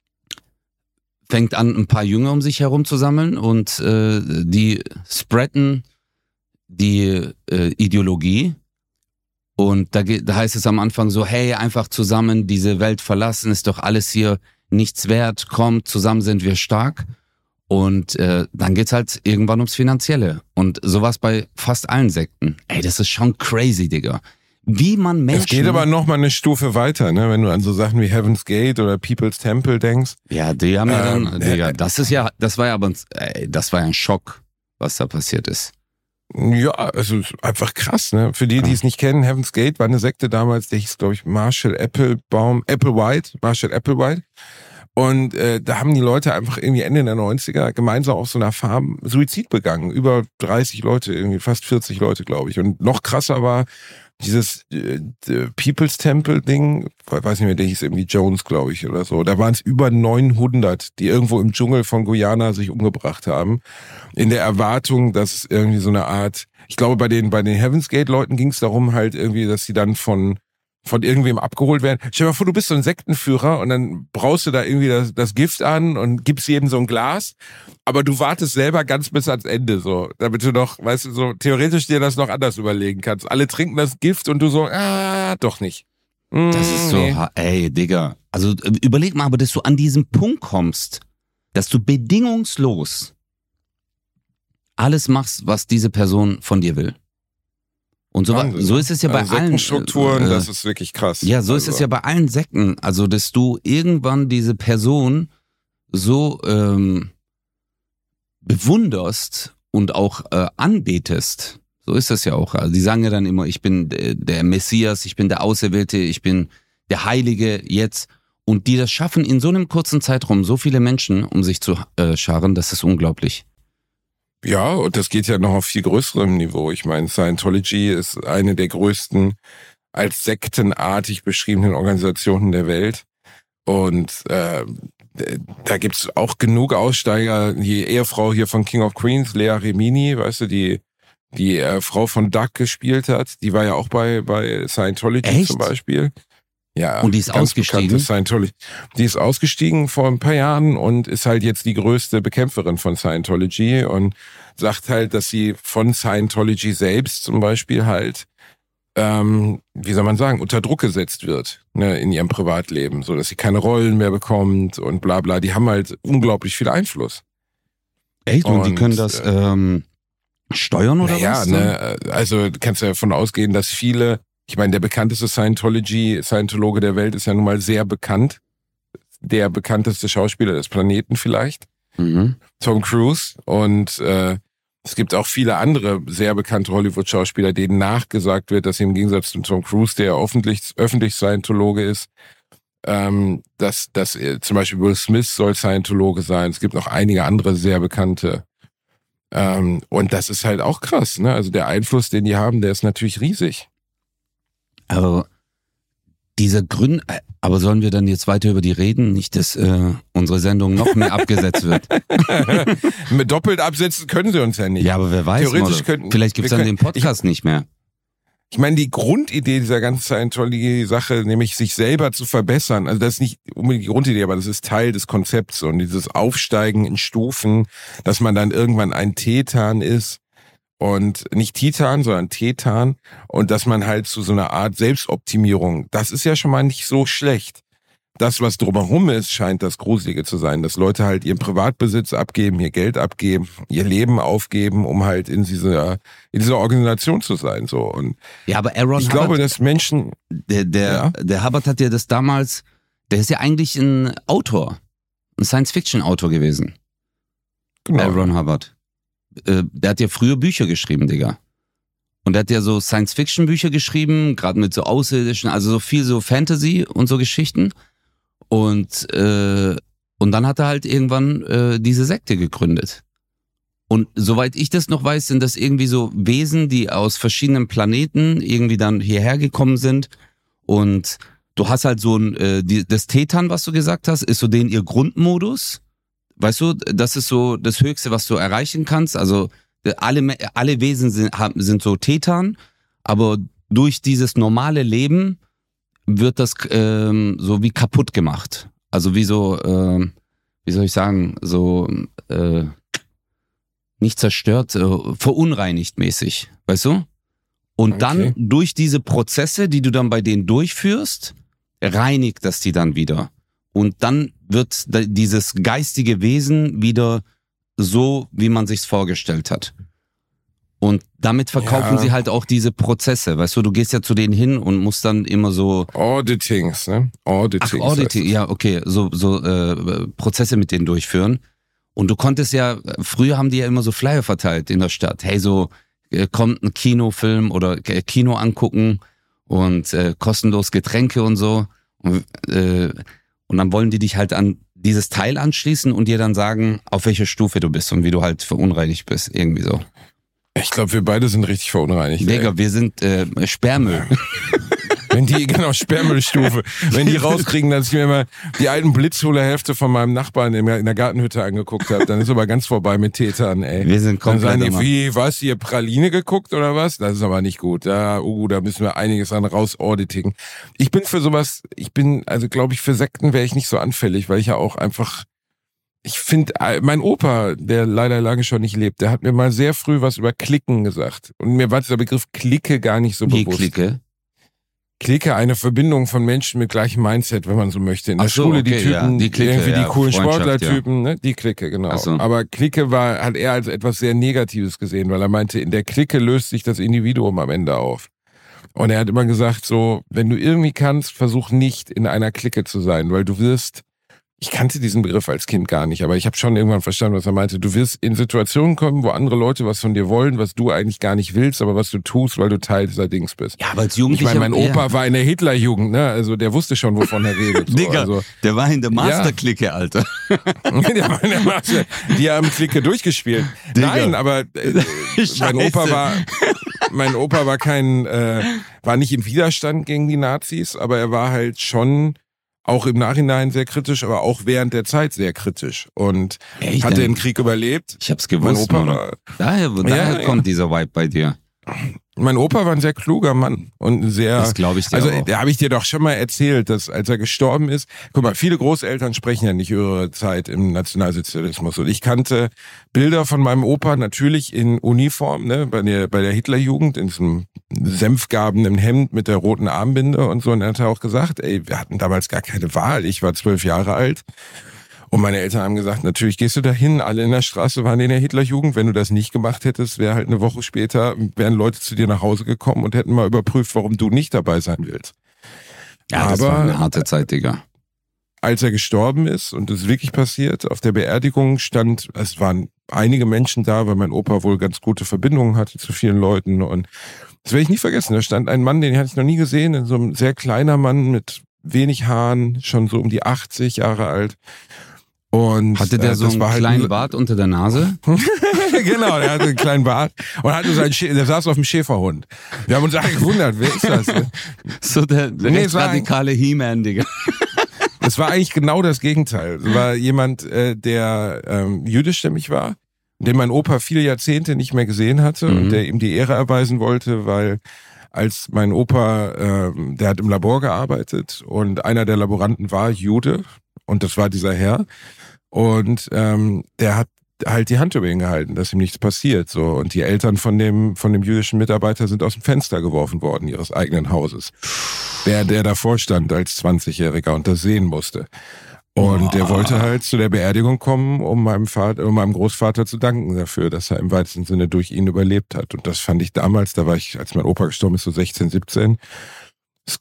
an, ein paar Jünger um sich herum zu sammeln und die spreaden die Ideologie. Und da heißt es am Anfang so, hey, einfach zusammen diese Welt verlassen, ist doch alles hier nichts wert, kommt, zusammen sind wir stark. Und dann geht's halt irgendwann ums Finanzielle. Und sowas bei fast allen Sekten. Ey, das ist schon crazy, Digga. Wie man Menschen... Es geht aber noch mal eine Stufe weiter, ne? Wenn du an so Sachen wie Heaven's Gate oder People's Temple denkst. Ja, die haben ja dann... Digga, das war ja ein Schock, was da passiert ist. Ja, also einfach krass, ne? Für die es nicht kennen, Heaven's Gate war eine Sekte damals, der hieß, glaube ich, Marshall Applewhite. Und da haben die Leute einfach irgendwie Ende der 90er gemeinsam auf so einer Farm Suizid begangen. Über 30 Leute, irgendwie fast 40 Leute, glaube ich. Und noch krasser war dieses People's Temple Ding, weiß nicht mehr, der hieß irgendwie Jones, glaube ich, oder so. Da waren es über 900, die irgendwo im Dschungel von Guyana sich umgebracht haben. In der Erwartung, dass es irgendwie so eine Art, ich glaube, bei den Heaven's Gate Leuten ging es darum halt irgendwie, dass sie dann von irgendwem abgeholt werden. Stell dir mal vor, du bist so ein Sektenführer und dann braust du da irgendwie das Gift an und gibst jedem so ein Glas, aber du wartest selber ganz bis ans Ende, so, damit du noch, weißt du, so theoretisch dir das noch anders überlegen kannst. Alle trinken das Gift und du so, doch nicht. Das ist so, ey, Digga. Also überleg mal, aber dass du an diesen Punkt kommst, dass du bedingungslos alles machst, was diese Person von dir will. Und so ist es ja bei allen Sektenstrukturen, das ist wirklich krass. Ja, so ist es ja bei allen Sekten. Also, dass du irgendwann diese Person so bewunderst und auch anbetest. So ist das ja auch. Also, die sagen ja dann immer, ich bin der Messias, ich bin der Auserwählte, ich bin der Heilige jetzt. Und die das schaffen, in so einem kurzen Zeitraum so viele Menschen um sich zu scharen, das ist unglaublich. Ja, und das geht ja noch auf viel größerem Niveau. Ich meine, Scientology ist eine der größten als sektenartig beschriebenen Organisationen der Welt. Und da gibt's auch genug Aussteiger. Die Ehefrau hier von King of Queens, Lea Remini, weißt du, die Frau von Doug gespielt hat, die war ja auch bei Scientology. Echt? Zum Beispiel. Ja, und die ist ausgestiegen? Die ist ausgestiegen vor ein paar Jahren und ist halt jetzt die größte Bekämpferin von Scientology und sagt halt, dass sie von Scientology selbst zum Beispiel halt, wie soll man sagen, unter Druck gesetzt wird, ne, in ihrem Privatleben, so dass sie keine Rollen mehr bekommt und bla bla. Die haben halt unglaublich viel Einfluss. Echt? Und die können das steuern oder was? Ja, ne, also kannst du ja davon ausgehen, dass viele, ich meine, der bekannteste Scientologe der Welt ist ja nun mal sehr bekannt. Der bekannteste Schauspieler des Planeten vielleicht. Mhm. Tom Cruise. Und es gibt auch viele andere sehr bekannte Hollywood-Schauspieler, denen nachgesagt wird, dass sie im Gegensatz zu Tom Cruise, der öffentlich Scientologe ist, dass zum Beispiel Will Smith soll Scientologe sein. Es gibt noch einige andere sehr bekannte. Und das ist halt auch krass, ne? Also der Einfluss, den die haben, der ist natürlich riesig. Aber aber sollen wir dann jetzt weiter über die reden? Nicht, dass unsere Sendung noch mehr abgesetzt wird. Mit doppelt absetzen können sie uns ja nicht. Ja, aber wer weiß, vielleicht gibt's dann den Podcast nicht mehr. Ich meine, die Grundidee dieser ganzen Scientology-Sache, nämlich sich selber zu verbessern, also das ist nicht unbedingt die Grundidee, aber das ist Teil des Konzepts und dieses Aufsteigen in Stufen, dass man dann irgendwann ein Tetan ist und nicht Titan, sondern Tetan und dass man halt zu so einer Art Selbstoptimierung, das ist ja schon mal nicht so schlecht. Das, was drumherum ist, scheint das Gruselige zu sein, dass Leute halt ihren Privatbesitz abgeben, ihr Geld abgeben, ihr Leben aufgeben, um halt in dieser Organisation zu sein, so. Und ja, aber Aaron ich glaube, dass Menschen, der Hubbard hat ja das damals, der ist ja eigentlich ein Autor, ein Science-Fiction-Autor gewesen. Genau. Aaron Hubbard. Der hat ja früher Bücher geschrieben, Digga. Und der hat ja so Science-Fiction-Bücher geschrieben, gerade mit so Außerirdischen, also so viel so Fantasy und so Geschichten. Und Und dann hat er halt irgendwann diese Sekte gegründet. Und soweit ich das noch weiß, sind das irgendwie so Wesen, die aus verschiedenen Planeten irgendwie dann hierher gekommen sind. Und du hast halt so das Tetan, was du gesagt hast, ist so ihr Grundmodus. Weißt du, das ist so das Höchste, was du erreichen kannst. Also alle Wesen sind so Tetan, aber durch dieses normale Leben wird das so wie kaputt gemacht. Also wie so, wie soll ich sagen, so nicht zerstört, verunreinigt mäßig, weißt du? Und dann durch diese Prozesse, die du dann bei denen durchführst, reinigt das die dann wieder. Und dann wird dieses geistige Wesen wieder so, wie man sich's vorgestellt hat. Und damit verkaufen sie halt auch diese Prozesse. Weißt du gehst ja zu denen hin und musst dann immer so... Auditings, ne? Auditings. Ach, Auditing, ja, okay. So Prozesse mit denen durchführen. Und du konntest ja, früher haben die ja immer so Flyer verteilt in der Stadt. Hey, so kommt ein Kinofilm oder Kino angucken und kostenlos Getränke und so. Und dann wollen die dich halt an dieses Teil anschließen und dir dann sagen, auf welcher Stufe du bist und wie du halt verunreinigt bist. Irgendwie so. Ich glaube, wir beide sind richtig verunreinigt. Digga, wir sind Sperrmüll. Wenn die, genau, Sperrmüllstufe. Wenn die rauskriegen, dass ich mir mal die alten Blitzholerhefte von meinem Nachbarn in der Gartenhütte angeguckt habe, dann ist aber ganz vorbei mit Tätern, ey. Wir sind komplett. Dann sagen die, was, ihr Praline geguckt oder was? Das ist aber nicht gut. Da müssen wir einiges an rausauditigen. Ich bin für sowas, also glaube ich, für Sekten wäre ich nicht so anfällig, weil ich ja auch einfach, ich finde, mein Opa, der leider lange schon nicht lebt, der hat mir mal sehr früh was über Klicken gesagt. Und mir war dieser Begriff Clique gar nicht so bewusst. Clique? Clique, eine Verbindung von Menschen mit gleichem Mindset, wenn man so möchte. In der Schule die Typen, ja, die Clique, irgendwie die coolen Sportlertypen, ne? Die Clique, genau. Aber Clique hat er als etwas sehr Negatives gesehen, weil er meinte, in der Clique löst sich das Individuum am Ende auf. Und er hat immer gesagt, so, wenn du irgendwie kannst, versuch nicht in einer Clique zu sein, weil du wirst, ich kannte diesen Begriff als Kind gar nicht, aber ich habe schon irgendwann verstanden, was er meinte. Du wirst in Situationen kommen, wo andere Leute was von dir wollen, was du eigentlich gar nicht willst, aber was du tust, weil du Teil dieser Dings bist. Ja, aber als Jugendlicher... Ich meine, mein Opa war in der Hitlerjugend, ne? Also der wusste schon, wovon er redet. So. Digga, also, der war in der Master-Clique, Alter. Der war in der Master. Die haben Clique durchgespielt. Digga. Nein, aber mein Opa war nicht im Widerstand gegen die Nazis, aber er war halt schon auch im Nachhinein sehr kritisch, aber auch während der Zeit sehr kritisch. Und hat den Krieg überlebt. Ich hab's gewusst, mein Opa daher kommt dieser Vibe bei dir. Mein Opa war ein sehr kluger Mann und sehr. Das glaube ich dir auch. Also, da habe ich dir doch schon mal erzählt, dass als er gestorben ist, guck mal, viele Großeltern sprechen ja nicht über ihre Zeit im Nationalsozialismus. Und ich kannte Bilder von meinem Opa natürlich in Uniform, ne, bei der Hitlerjugend, in diesem senfgarbenen Hemd mit der roten Armbinde und so. Und er hat auch gesagt, ey, wir hatten damals gar keine Wahl. Ich war 12 Jahre alt. Und meine Eltern haben gesagt, natürlich gehst du dahin, alle in der Straße waren in der Hitlerjugend. Wenn du das nicht gemacht hättest, wäre halt eine Woche später, wären Leute zu dir nach Hause gekommen und hätten mal überprüft, warum du nicht dabei sein willst. Ja, das war eine harte Zeit, Digga. Als er gestorben ist, und das ist wirklich passiert, auf der Beerdigung es waren einige Menschen da, weil mein Opa wohl ganz gute Verbindungen hatte zu vielen Leuten. Und das werde ich nie vergessen. Da stand ein Mann, den hatte ich noch nie gesehen, in so einem sehr kleiner Mann mit wenig Haaren, schon so um die 80 Jahre alt. Und hatte der so einen kleinen Bart unter der Nase? Genau, der hatte einen kleinen Bart und hatte der saß auf dem Schäferhund. Wir haben uns alle gewundert, wer ist das? So der rechtsradikale He-Man, Digga. Das war eigentlich genau das Gegenteil. Es war jemand, der jüdischstämmig war, den mein Opa viele Jahrzehnte nicht mehr gesehen hatte und der ihm die Ehre erweisen wollte, weil als mein Opa, der hat im Labor gearbeitet und einer der Laboranten war Jude und das war dieser Herr. Und der hat halt die Hand über ihn gehalten, dass ihm nichts passiert. So. Und die Eltern von dem jüdischen Mitarbeiter sind aus dem Fenster geworfen worden, ihres eigenen Hauses. Der davor stand als 20-Jähriger und das sehen musste. Und der wollte halt zu der Beerdigung kommen, um meinem Großvater zu danken dafür, dass er im weitesten Sinne durch ihn überlebt hat. Und das fand ich damals, da war ich, als mein Opa gestorben ist, so 16, 17, es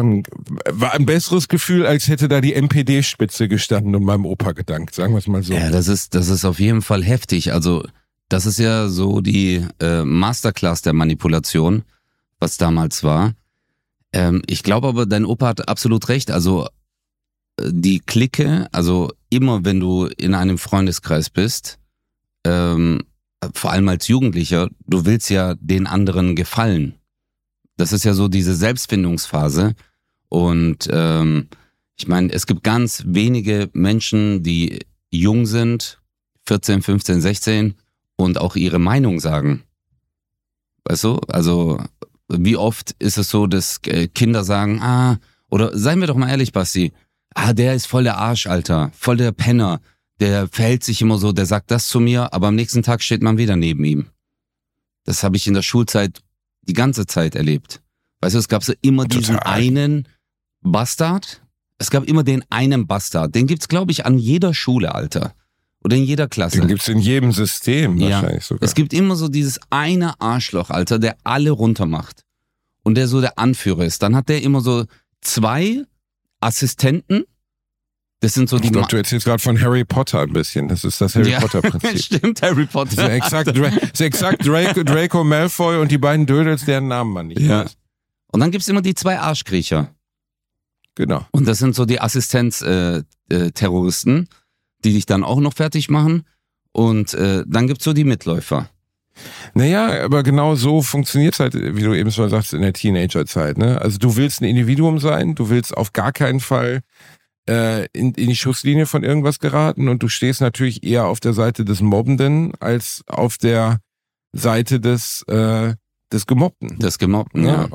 war ein besseres Gefühl, als hätte da die NPD-Spitze gestanden und meinem Opa gedankt, sagen wir es mal so. Ja, das ist auf jeden Fall heftig. Also das ist ja so die Masterclass der Manipulation, was damals war. Ich glaube aber, dein Opa hat absolut recht. Also die Clique, also immer wenn du in einem Freundeskreis bist, vor allem als Jugendlicher, du willst ja den anderen gefallen. Das ist ja so diese Selbstfindungsphase. Und ich meine, es gibt ganz wenige Menschen, die jung sind, 14, 15, 16 und auch ihre Meinung sagen. Weißt du? Also wie oft ist es so, dass Kinder sagen, oder seien wir doch mal ehrlich, Basti, der ist voll der Arsch, Alter, voll der Penner, der verhält sich immer so, der sagt das zu mir, aber am nächsten Tag steht man wieder neben ihm. Das habe ich in der Schulzeit die ganze Zeit erlebt. Weißt du, es gab so immer diesen einen Bastard. Es gab immer den einen Bastard. Den gibt's, glaube ich, an jeder Schule, Alter. Oder in jeder Klasse. Den gibt's in jedem System wahrscheinlich sogar. Es gibt immer so dieses eine Arschloch, Alter, der alle runtermacht. Und der so der Anführer ist. Dann hat der immer so 2 Assistenten. Das sind so die. Ich glaube, du erzählst gerade von Harry Potter ein bisschen. Das ist das Harry Potter-Prinzip. Stimmt, Harry Potter. Das ist exakt Draco Malfoy und die beiden Dödels, deren Namen man nicht weiß. Und dann gibt's immer die 2 Arschkriecher. Genau. Und das sind so die Assistenz-Terroristen, die dich dann auch noch fertig machen. Und dann gibt's so die Mitläufer. Naja, aber genau so funktioniert's halt, wie du eben schon sagst, in der Teenagerzeit. Ne? Also du willst ein Individuum sein, du willst auf gar keinen Fall in die Schusslinie von irgendwas geraten und du stehst natürlich eher auf der Seite des Mobbenden als auf der Seite des Gemobbten. Des Gemobbten, ja.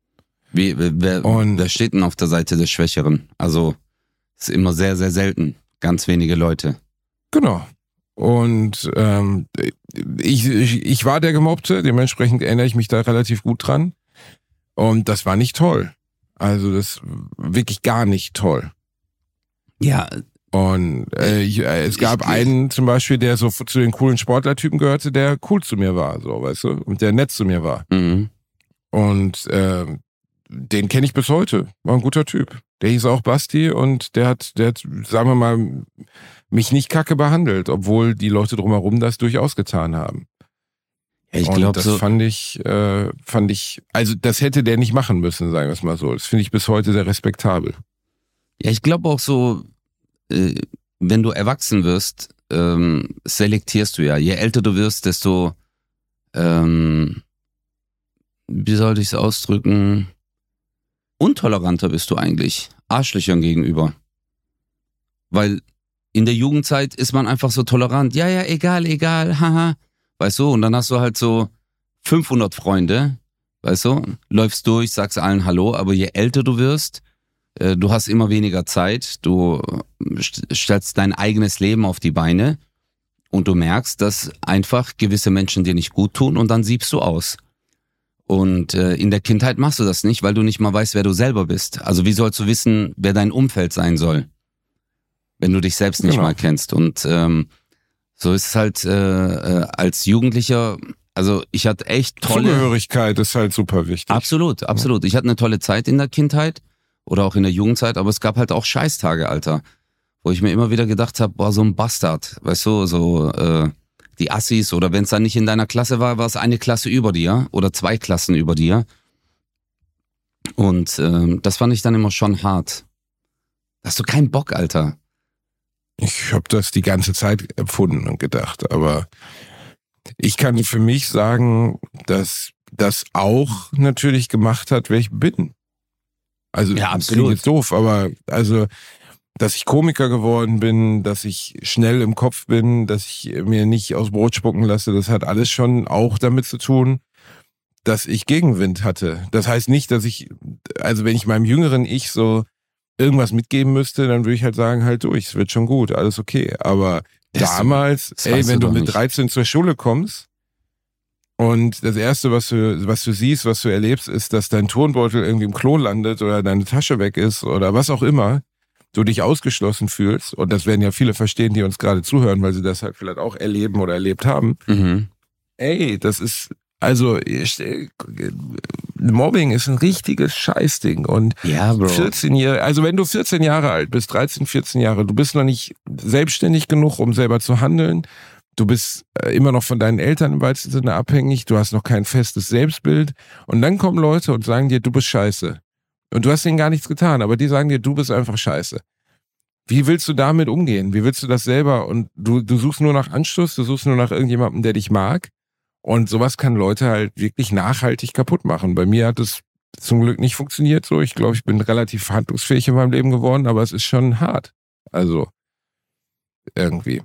Wer steht denn auf der Seite des Schwächeren? Also ist immer sehr, sehr selten. Ganz wenige Leute. Genau. Und ich war der Gemobbte, dementsprechend erinnere ich mich da relativ gut dran. Und das war nicht toll. Also das wirklich gar nicht toll. Ja. Und es gab einen zum Beispiel, der so zu den coolen Sportlertypen gehörte, der cool zu mir war, so, weißt du, und der nett zu mir war. Mhm. Und den kenne ich bis heute. War ein guter Typ. Der hieß auch Basti und der hat, sagen wir mal, mich nicht kacke behandelt, obwohl die Leute drumherum das durchaus getan haben. Ja, ich glaube das so. fand ich, also das hätte der nicht machen müssen, sagen wir es mal so. Das finde ich bis heute sehr respektabel. Ja, ich glaube auch so, wenn du erwachsen wirst, selektierst du ja. Je älter du wirst, desto, wie soll ich es ausdrücken, untoleranter bist du eigentlich Arschlöchern gegenüber. Weil in der Jugendzeit ist man einfach so tolerant. Ja, egal, haha. Weißt du, und dann hast du halt so 500 Freunde, weißt du, läufst durch, sagst allen Hallo, aber je älter du wirst, du hast immer weniger Zeit, du stellst dein eigenes Leben auf die Beine und du merkst, dass einfach gewisse Menschen dir nicht gut tun und dann siebst du aus. Und in der Kindheit machst du das nicht, weil du nicht mal weißt, wer du selber bist. Also wie sollst du wissen, wer dein Umfeld sein soll, wenn du dich selbst nicht mal kennst? Und so ist es halt als Jugendlicher, also ich hatte echt tolle... Zugehörigkeit ist halt super wichtig. Absolut. Ich hatte eine tolle Zeit in der Kindheit oder auch in der Jugendzeit, aber es gab halt auch Scheißtage, Alter, wo ich mir immer wieder gedacht habe, boah, so ein Bastard, weißt du, so... die Assis oder wenn es dann nicht in deiner Klasse war, war es eine Klasse über dir oder 2 Klassen über dir. Und das fand ich dann immer schon hart. Da hast du keinen Bock, Alter. Ich habe das die ganze Zeit empfunden und gedacht, aber ich kann für mich sagen, dass das auch natürlich gemacht hat, wer ich bin. Also ja, das klingt jetzt doof, aber also dass ich Komiker geworden bin, dass ich schnell im Kopf bin, dass ich mir nicht aus Brot spucken lasse, das hat alles schon auch damit zu tun, dass ich Gegenwind hatte. Das heißt nicht, dass ich, also wenn ich meinem jüngeren Ich so irgendwas mitgeben müsste, dann würde ich halt sagen, halt durch, es wird schon gut, alles okay. Aber damals, wenn du mit 13 zur Schule kommst und das Erste, was du siehst, was du erlebst, ist, dass dein Turnbeutel irgendwie im Klo landet oder deine Tasche weg ist oder was auch immer, du dich ausgeschlossen fühlst, und das werden ja viele verstehen, die uns gerade zuhören, weil sie das halt vielleicht auch erleben oder erlebt haben. Mhm. Das ist, also Mobbing ist ein richtiges Scheißding und ja, Bro. 14-Jahre, also wenn du 14 Jahre alt bist, 13, 14 Jahre, du bist noch nicht selbstständig genug, um selber zu handeln, du bist immer noch von deinen Eltern im weitesten Sinne abhängig, du hast noch kein festes Selbstbild und dann kommen Leute und sagen dir, du bist scheiße. Und du hast denen gar nichts getan, aber die sagen dir, du bist einfach scheiße. Wie willst du damit umgehen? Wie willst du das selber? Und du suchst nur nach Anschluss, du suchst nur nach irgendjemandem, der dich mag. Und sowas kann Leute halt wirklich nachhaltig kaputt machen. Bei mir hat es zum Glück nicht funktioniert so. Ich glaube, ich bin relativ handlungsfähig in meinem Leben geworden, aber es ist schon hart. Also, irgendwie.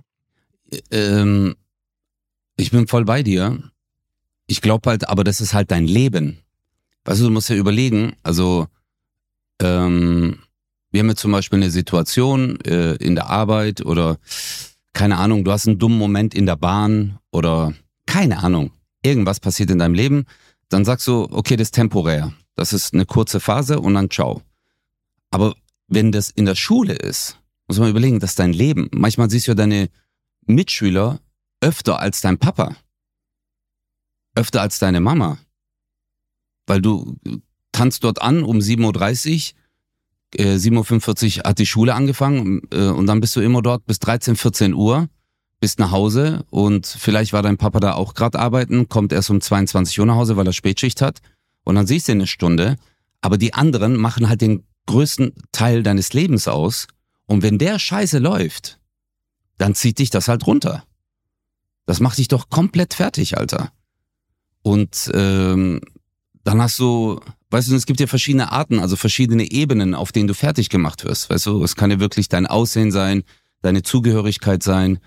Ich bin voll bei dir. Ich glaube halt, aber das ist halt dein Leben. Weißt du musst ja überlegen, also, wir haben jetzt zum Beispiel eine Situation in der Arbeit oder, keine Ahnung, du hast einen dummen Moment in der Bahn oder, keine Ahnung, irgendwas passiert in deinem Leben, dann sagst du, okay, das ist temporär. Das ist eine kurze Phase und dann ciao. Aber wenn das in der Schule ist, muss man überlegen, das ist dein Leben. Manchmal siehst du ja deine Mitschüler öfter als dein Papa. Öfter als deine Mama. Weil du tanzt dort an um 7.30 Uhr, 7.45 Uhr hat die Schule angefangen und dann bist du immer dort bis 13, 14 Uhr, bist nach Hause und vielleicht war dein Papa da auch gerade arbeiten, kommt erst um 22 Uhr nach Hause, weil er Spätschicht hat und dann siehst du eine Stunde, aber die anderen machen halt den größten Teil deines Lebens aus und wenn der Scheiße läuft, dann zieht dich das halt runter. Das macht dich doch komplett fertig, Alter. Und dann hast du, weißt du, es gibt ja verschiedene Arten, also verschiedene Ebenen, auf denen du fertig gemacht wirst. Weißt du, es kann ja wirklich dein Aussehen sein, deine Zugehörigkeit sein,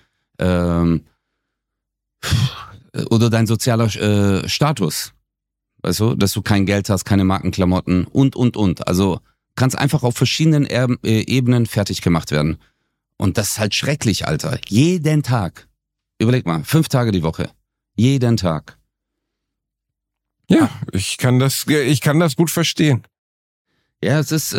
oder dein sozialer Status. Weißt du, dass du kein Geld hast, keine Markenklamotten und. Also kannst einfach auf verschiedenen Ebenen fertig gemacht werden. Und das ist halt schrecklich, Alter. Jeden Tag. Überleg mal, 5 Tage die Woche. Jeden Tag. Ja, ich kann das gut verstehen. Ja, es ist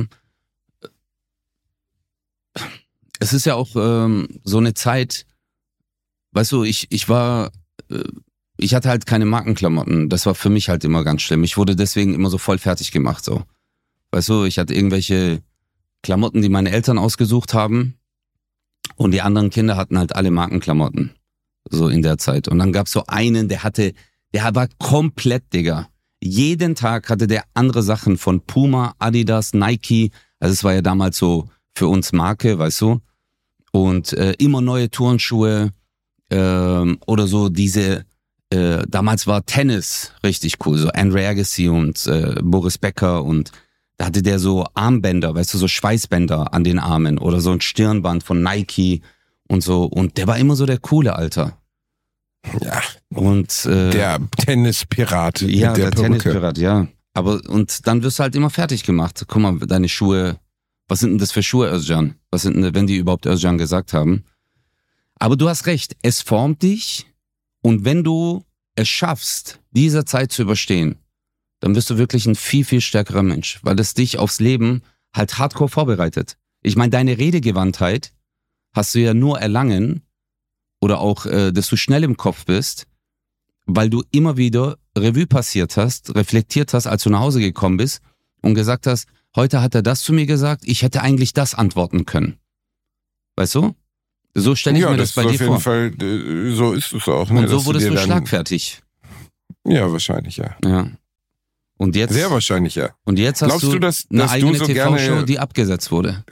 ja auch so eine Zeit, weißt du, ich hatte halt keine Markenklamotten. Das war für mich halt immer ganz schlimm. Ich wurde deswegen immer so voll fertig gemacht, so. Weißt du, ich hatte irgendwelche Klamotten, die meine Eltern ausgesucht haben und die anderen Kinder hatten halt alle Markenklamotten. So in der Zeit. Und dann gab's so einen, der war komplett, Digga. Jeden Tag hatte der andere Sachen von Puma, Adidas, Nike. Also es war ja damals so für uns Marke, weißt du. Und immer neue Turnschuhe oder so diese, damals war Tennis richtig cool. So Andre Agassi und Boris Becker und da hatte der so Armbänder, weißt du, so Schweißbänder an den Armen oder so ein Stirnband von Nike und so. Und der war immer so der coole, Alter. Ja. Und der Tennispirat. Ja, der Tennispirat, ja. Aber und dann wirst du halt immer fertig gemacht. Guck mal, deine Schuhe, was sind denn das für Schuhe, Özcan? Was sind denn, wenn die überhaupt Özcan gesagt haben? Aber du hast recht, es formt dich und wenn du es schaffst, diese Zeit zu überstehen, dann wirst du wirklich ein viel, viel stärkerer Mensch, weil es dich aufs Leben halt hardcore vorbereitet. Ich meine, deine Redegewandtheit hast du ja nur erlangen oder auch, dass du schnell im Kopf bist, weil du immer wieder Revue passiert hast, reflektiert hast, als du nach Hause gekommen bist und gesagt hast, heute hat er das zu mir gesagt, ich hätte eigentlich das antworten können. Weißt du? So stelle ich mir das bei dir vor. Auf jeden Fall, so ist es auch. Ne? Und so wurdest du schlagfertig. Ja, wahrscheinlich, ja. Ja. Und jetzt, sehr wahrscheinlich, ja. Und jetzt hast du eine eigene TV-Show, die abgesetzt wurde.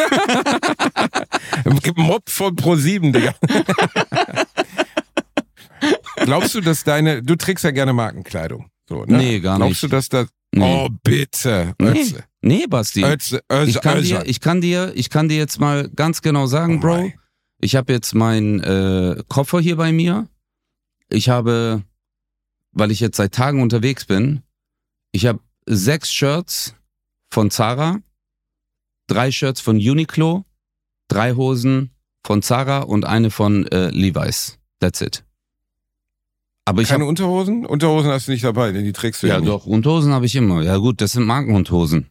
Mob von Pro7, Digga. Glaubst du, dass du trägst ja gerne Markenkleidung. So, ne? Nee, gar nicht. Glaubst du, dass das... Nee. Oh, bitte. Nee, Basti. Ich kann dir jetzt mal ganz genau sagen, Bro. Ich habe jetzt meinen Koffer hier bei mir. Ich habe, weil ich jetzt seit Tagen unterwegs bin, ich habe 6 Shirts von Zara, 3 Shirts von Uniqlo, 3 Hosen von Zara und eine von Levi's. That's it. Aber ich keine Unterhosen? Unterhosen hast du nicht dabei, denn die trägst du ja nicht. Ja doch, Unterhosen habe ich immer. Ja gut, das sind Markenunterhosen.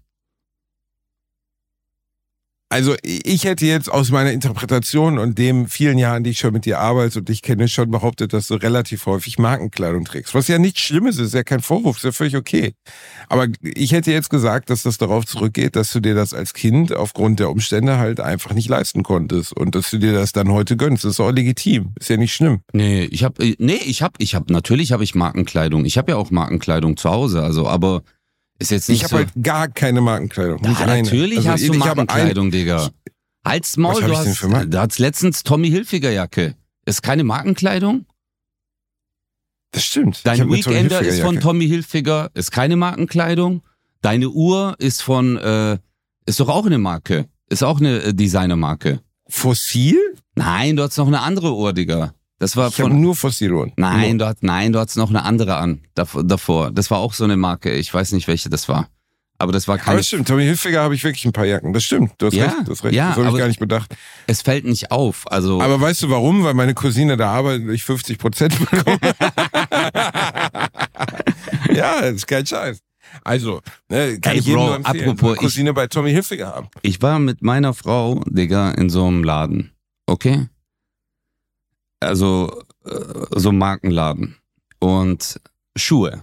Also ich hätte jetzt aus meiner Interpretation und dem vielen Jahren, die ich schon mit dir arbeite und dich kenne, schon behauptet, dass du relativ häufig Markenkleidung trägst. Was ja nichts Schlimmes ist ja kein Vorwurf, ist ja völlig okay. Aber ich hätte jetzt gesagt, dass das darauf zurückgeht, dass du dir das als Kind aufgrund der Umstände halt einfach nicht leisten konntest und dass du dir das dann heute gönnst. Das ist auch legitim, ist ja nicht schlimm. Natürlich habe ich Markenkleidung. Ich habe ja auch Markenkleidung zu Hause, also aber ist jetzt nicht ich habe halt gar keine Markenkleidung. Nicht eine. Natürlich hast du Markenkleidung, Digga. Halt's Maul, du hast letztens Tommy Hilfiger Jacke. Ist keine Markenkleidung? Das stimmt. Dein Weekender ist von Tommy Hilfiger, ist keine Markenkleidung. Deine Uhr ist ist doch auch eine Marke. Ist auch eine Designermarke. Fossil? Nein, du hast noch eine andere Uhr, Digga. Das war ich habe nur Fossiluhren. Nein, du hast noch eine andere an davor. Das war auch so eine Marke. Ich weiß nicht, welche das war. Aber das war keine... Aber das stimmt, Tommy Hilfiger habe ich wirklich ein paar Jacken. Das stimmt, du hast recht. Ja, das habe ich gar nicht bedacht. Es fällt nicht auf. Also. Aber weißt du warum? Weil meine Cousine da arbeitet und ich 50% bekomme. Ja, das ist kein Scheiß. Also, kann ich jedem nur empfehlen, apropos, eine Cousine bei Tommy Hilfiger haben. Ich war mit meiner Frau, Digga, in so einem Laden. Okay? Also, so ein Markenladen. Und Schuhe.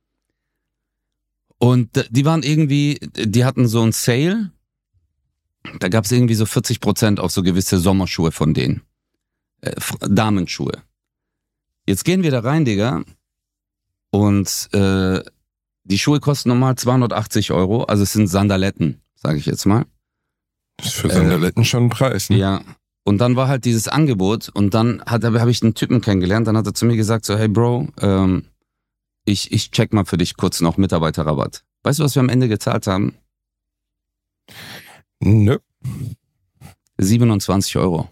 Und die waren irgendwie, die hatten so ein Sale, da gab es irgendwie so 40% auf so gewisse Sommerschuhe von denen. Damenschuhe. Jetzt gehen wir da rein, Digga, und die Schuhe kosten normal 280 €, also es sind Sandaletten, sage ich jetzt mal. Das ist für Sandaletten schon ein Preis, ne? Ja, und dann war halt dieses Angebot und dann habe ich einen Typen kennengelernt, dann hat er zu mir gesagt so, hey Bro, ich check mal für dich kurz noch Mitarbeiterrabatt. Weißt du, was wir am Ende gezahlt haben? Nö. 27 €.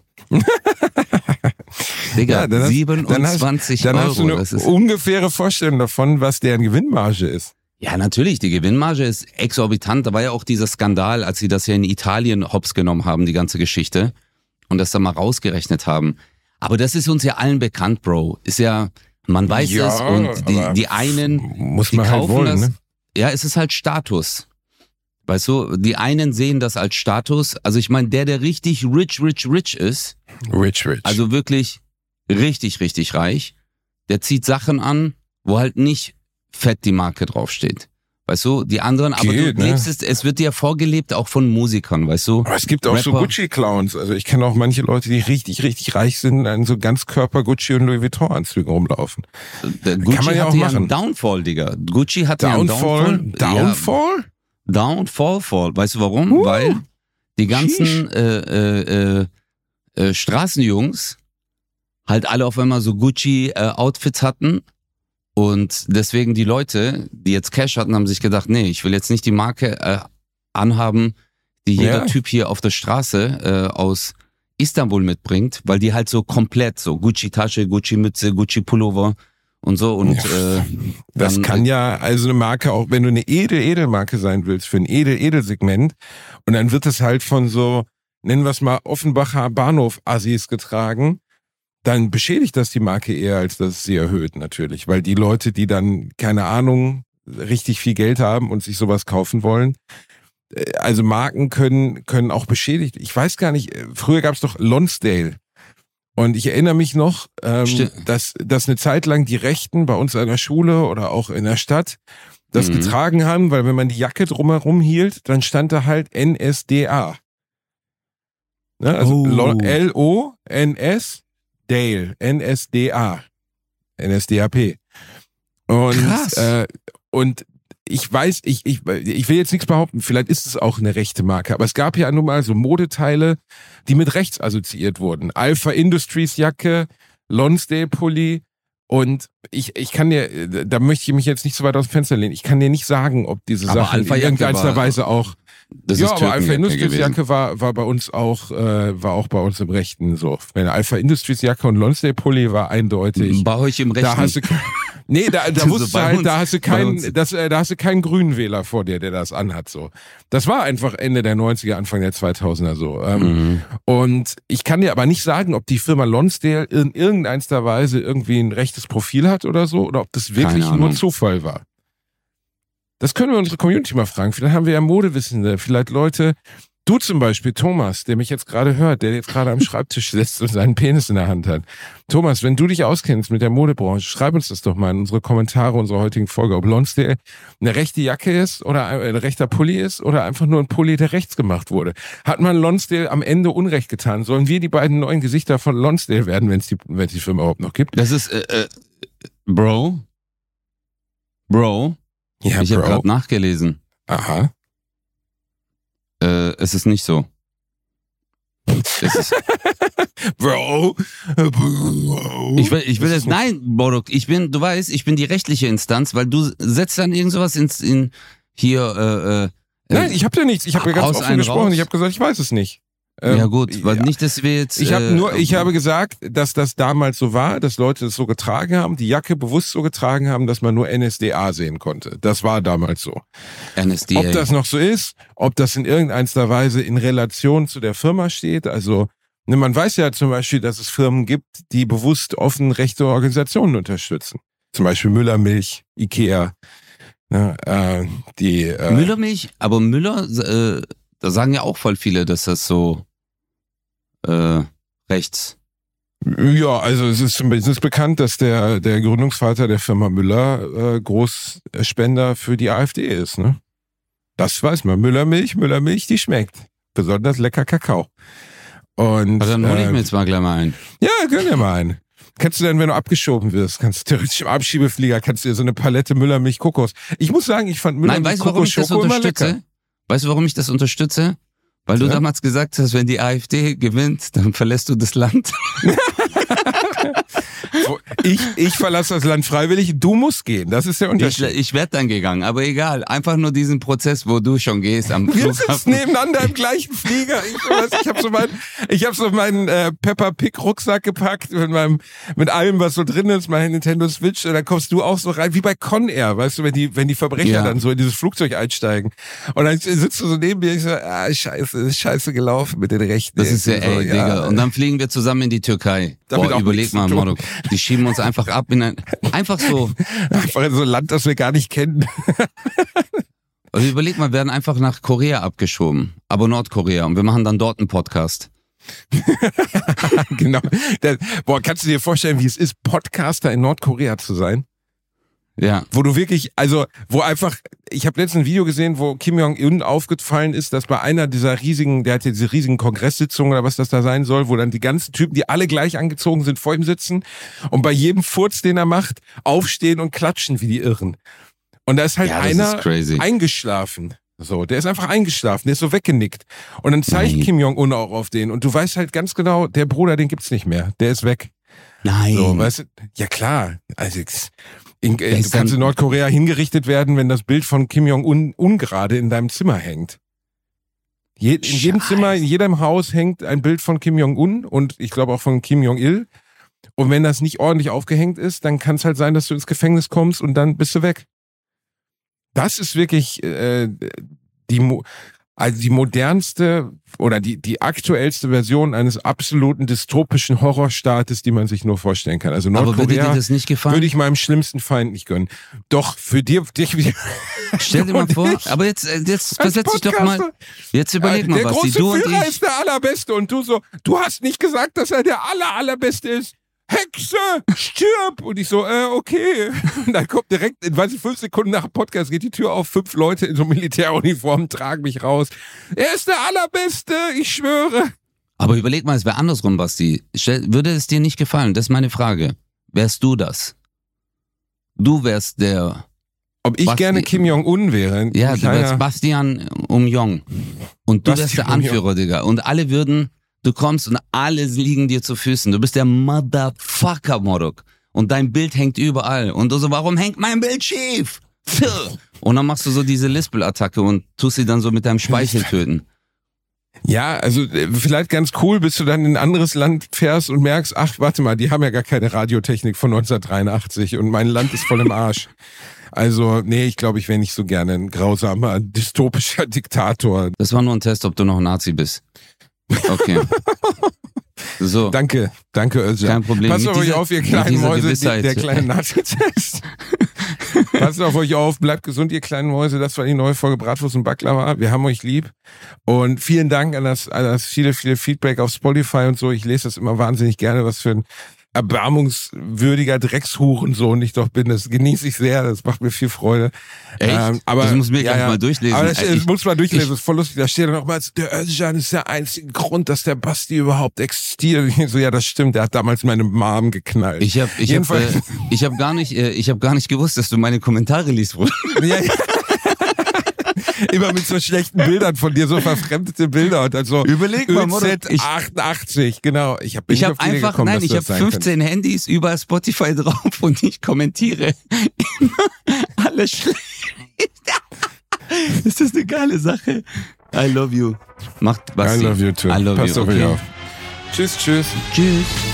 Digga, ja, 27 €. Dann hast du eine ungefähre Vorstellung davon, was deren Gewinnmarge ist. Ja, natürlich, die Gewinnmarge ist exorbitant. Da war ja auch dieser Skandal, als sie das ja in Italien hops genommen haben, die ganze Geschichte, und das dann mal rausgerechnet haben. Aber das ist uns ja allen bekannt, Bro. Ist ja... Man weiß es und die einen, muss die man kaufen halt wollen, das. Ne? Ja, es ist halt Status. Weißt du, die einen sehen das als Status. Also ich meine, der richtig rich ist. Rich. Also wirklich richtig reich. Der zieht Sachen an, wo halt nicht fett die Marke draufsteht. Weißt du, die anderen, aber du lebst es wird dir vorgelebt, auch von Musikern, weißt du. Aber es gibt auch so Gucci-Clowns. Also ich kenne auch manche Leute, die richtig reich sind, in so Ganzkörper Gucci und Louis Vuitton-Anzügen rumlaufen. Gucci kann man ja auch machen. Einen Downfall, Digga. Gucci hatte einen Downfall. Downfall? Downfall. Weißt du warum? Weil die ganzen Straßenjungs halt alle auf einmal so Gucci-Outfits hatten. Und deswegen die Leute, die jetzt Cash hatten, haben sich gedacht, nee, ich will jetzt nicht die Marke anhaben, die jeder Typ hier auf der Straße aus Istanbul mitbringt, weil die halt so komplett so Gucci-Tasche, Gucci-Mütze, Gucci-Pullover und so. Und das dann, kann ja also eine Marke, auch wenn du eine Edelmarke sein willst, für ein Edelsegment, und dann wird es halt von so, nennen wir es mal, Offenbacher Bahnhof-Assis getragen, dann beschädigt das die Marke eher, als dass es sie erhöht natürlich. Weil die Leute, die dann, keine Ahnung, richtig viel Geld haben und sich sowas kaufen wollen, also Marken können auch beschädigt. Ich weiß gar nicht, früher gab es doch Lonsdale. Und ich erinnere mich noch, dass eine Zeit lang die Rechten bei uns an der Schule oder auch in der Stadt das getragen haben, weil wenn man die Jacke drumherum hielt, dann stand da halt NSDA. Ne? Also LONS Dale, NSDA, NSDAP. Und ich weiß, ich will jetzt nichts behaupten, vielleicht ist es auch eine rechte Marke, aber es gab ja nun mal so Modeteile, die mit rechts assoziiert wurden. Alpha Industries Jacke, Lonsdale Pulli, und ich kann dir, da möchte ich mich jetzt nicht so weit aus dem Fenster lehnen, ich kann dir nicht sagen, ob diese Sachen in irgendeiner Weise auch... aber Alpha Industries Jacke war bei uns auch, war auch bei uns im Rechten so. Eine Alpha Industries Jacke und Lonsdale Pulli war eindeutig. Bei euch im Rechten? Da hast du, da musst du halt, da hast du keinen Grünwähler vor dir, der das anhat, so. Das war einfach Ende der 90er, Anfang der 2000er, so. Und ich kann dir aber nicht sagen, ob die Firma Lonsdale in irgendeiner Weise irgendwie ein rechtes Profil hat oder so, oder ob das wirklich nur Zufall war. Das können wir unsere Community mal fragen. Vielleicht haben wir ja Modewissende, vielleicht Leute, du zum Beispiel, Thomas, der mich jetzt gerade hört, der jetzt gerade am Schreibtisch sitzt und seinen Penis in der Hand hat. Thomas, wenn du dich auskennst mit der Modebranche, schreib uns das doch mal in unsere Kommentare unserer heutigen Folge, ob Lonsdale eine rechte Jacke ist oder ein rechter Pulli ist oder einfach nur ein Pulli, der rechts gemacht wurde. Hat man Lonsdale am Ende Unrecht getan? Sollen wir die beiden neuen Gesichter von Lonsdale werden, wenn es die Firma überhaupt noch gibt? Das ist, Bro. Ja, ich habe gerade nachgelesen. Aha. Es ist nicht so. Bro. Ich will das, nein, Borok, du weißt, ich bin die rechtliche Instanz, weil du setzt dann irgend sowas nein, ich habe ja nichts. Ich habe ja ganz offen gesprochen. Ich habe gesagt, ich weiß es nicht. Ja gut, weil nicht, dass wir jetzt... Ich habe gesagt, dass das damals so war, dass Leute das so getragen haben, die Jacke bewusst so getragen haben, dass man nur NSDA sehen konnte. Das war damals so. NSDA. Ob das noch so ist, ob das in irgendeiner Weise in Relation zu der Firma steht, also man weiß ja zum Beispiel, dass es Firmen gibt, die bewusst offen rechte Organisationen unterstützen. Zum Beispiel Müller-Milch, Ikea. Müller-Milch, aber Müller... Da sagen ja auch voll viele, dass das so rechts. Ja, also es ist bekannt, dass der Gründungsvater der Firma Müller Großspender für die AfD ist. Ne? Das weiß man. Müller-Milch, die schmeckt. Besonders lecker Kakao. Und also dann hole ich mir jetzt mal gleich mal ein. Ja, gönn dir mal ein. Kannst du dann, wenn du abgeschoben wirst, kannst du theoretisch im Abschiebeflieger, kannst du dir so eine Palette Müller-Milch Kokos. Ich muss sagen, ich fand Müller-Milch Kokos Schoko immer lecker. Weißt du, warum ich das unterstütze? Weil du damals gesagt hast, wenn die AfD gewinnt, dann verlässt du das Land. Ich verlasse das Land freiwillig, du musst gehen. Das ist der Unterschied. Ich werde dann gegangen, aber egal. Einfach nur diesen Prozess, wo du schon gehst am Flughafen. Wir sitzen nebeneinander im gleichen Flieger. Ich habe so meinen Peppa Pig Rucksack gepackt mit allem, was so drin ist, mein Nintendo Switch. Und dann kommst du auch so rein, wie bei Con Air, weißt du, wenn die Verbrecher dann so in dieses Flugzeug einsteigen. Und dann sitzt du so neben mir, ich so, scheiße, ist scheiße gelaufen mit den Rechten. Das ist ja, ey, Digga. Und dann fliegen wir zusammen in die Türkei. Boah, überleg mal, Morok. Die schieben uns einfach ab einfach so. Einfach in so ein Land, das wir gar nicht kennen. Also überleg mal, wir werden einfach nach Korea abgeschoben. Aber Nordkorea. Und wir machen dann dort einen Podcast. Genau. Kannst du dir vorstellen, wie es ist, Podcaster in Nordkorea zu sein? Ja. Wo du wirklich, ich habe letztens ein Video gesehen, wo Kim Jong-un aufgefallen ist, dass bei einer dieser der hat ja diese riesigen Kongresssitzungen oder was das da sein soll, wo dann die ganzen Typen, die alle gleich angezogen sind, vor ihm sitzen und bei jedem Furz, den er macht, aufstehen und klatschen wie die Irren. Und da ist halt einer eingeschlafen. So, der ist einfach eingeschlafen, der ist so weggenickt. Und dann zeigt Kim Jong-un auch auf den und du weißt halt ganz genau, der Bruder, den gibt's nicht mehr, der ist weg. Nein. So, weißt du? Ja klar, also du kannst in Nordkorea hingerichtet werden, wenn das Bild von Kim Jong-un ungerade in deinem Zimmer hängt. In jedem Zimmer, in jedem Haus hängt ein Bild von Kim Jong-un und ich glaube auch von Kim Jong-il. Und wenn das nicht ordentlich aufgehängt ist, dann kann es halt sein, dass du ins Gefängnis kommst und dann bist du weg. Das ist wirklich die modernste oder die aktuellste Version eines absoluten dystopischen Horrorstaates, die man sich nur vorstellen kann. Also Nordkorea, aber würde dir das nicht gefallen? Würde ich meinem schlimmsten Feind nicht gönnen. Doch, für dich. Stell dir mal vor, aber jetzt versetz dich doch mal, jetzt überleg mal, was die du und ich... Der große Führer ist der Allerbeste und du hast nicht gesagt, dass er der Allerbeste ist. Hexe, stirb! Und ich so, okay. Und dann kommt direkt, 5 Sekunden nach dem Podcast geht die Tür auf, 5 Leute in so Militäruniformen tragen mich raus. Er ist der Allerbeste, ich schwöre. Aber überleg mal, es wäre andersrum, Basti. Würde es dir nicht gefallen? Das ist meine Frage. Wärst du das? Du wärst der... Ob ich gerne Kim Jong-un wäre? Ja, du wärst Bastian Um-Jong. Und du wärst der Anführer, Digga. Und alle würden... Du kommst und alle liegen dir zu Füßen. Du bist der Motherfucker, Morok. Und dein Bild hängt überall. Und du so, warum hängt mein Bild schief? Und dann machst du so diese Lispel-Attacke und tust sie dann so mit deinem Speichel töten. Ja, also vielleicht ganz cool, bis du dann in ein anderes Land fährst und merkst, ach, warte mal, die haben ja gar keine Radiotechnik von 1983 und mein Land ist voll im Arsch. Also, nee, ich glaube, ich wäre nicht so gerne ein grausamer, dystopischer Diktator. Das war nur ein Test, ob du noch Nazi bist. Okay. So. Danke, Özcan. Kein Problem. Passt auf euch auf, ihr kleinen Mäuse, der kleine Nazi-Test. Passt auf euch auf, bleibt gesund, ihr kleinen Mäuse. Das war die neue Folge Bratwurst und Baklava. Wir haben euch lieb. Und vielen Dank an das viele Feedback auf Spotify und so. Ich lese das immer wahnsinnig gerne, was für ein erbarmungswürdiger Dreckshurensohn ich doch bin. Das genieße ich sehr, das macht mir viel Freude. Echt? Aber das muss mir gleich mal durchlesen. Aber das muss man durchlesen, das ist voll lustig. Da steht dann nochmals, der Özcan ist der einzige Grund, dass der Basti überhaupt existiert. Ich so, ja, das stimmt, der hat damals meine Mom geknallt. Ich hab gar nicht gewusst, dass du meine Kommentare liest, Bruder. Ja. Immer mit so schlechten Bildern von dir, so verfremdete Bilder und dann so. Überleg mal, ÖZ88, genau. Ich habe einfach, gekommen, nein, ich habe 15 Handys über Spotify drauf und ich kommentiere immer alles schlecht. Das ist eine geile Sache. I love you. Macht was. I love you too. I love Passt you. auf euch auf. Tschüss. Tschüss.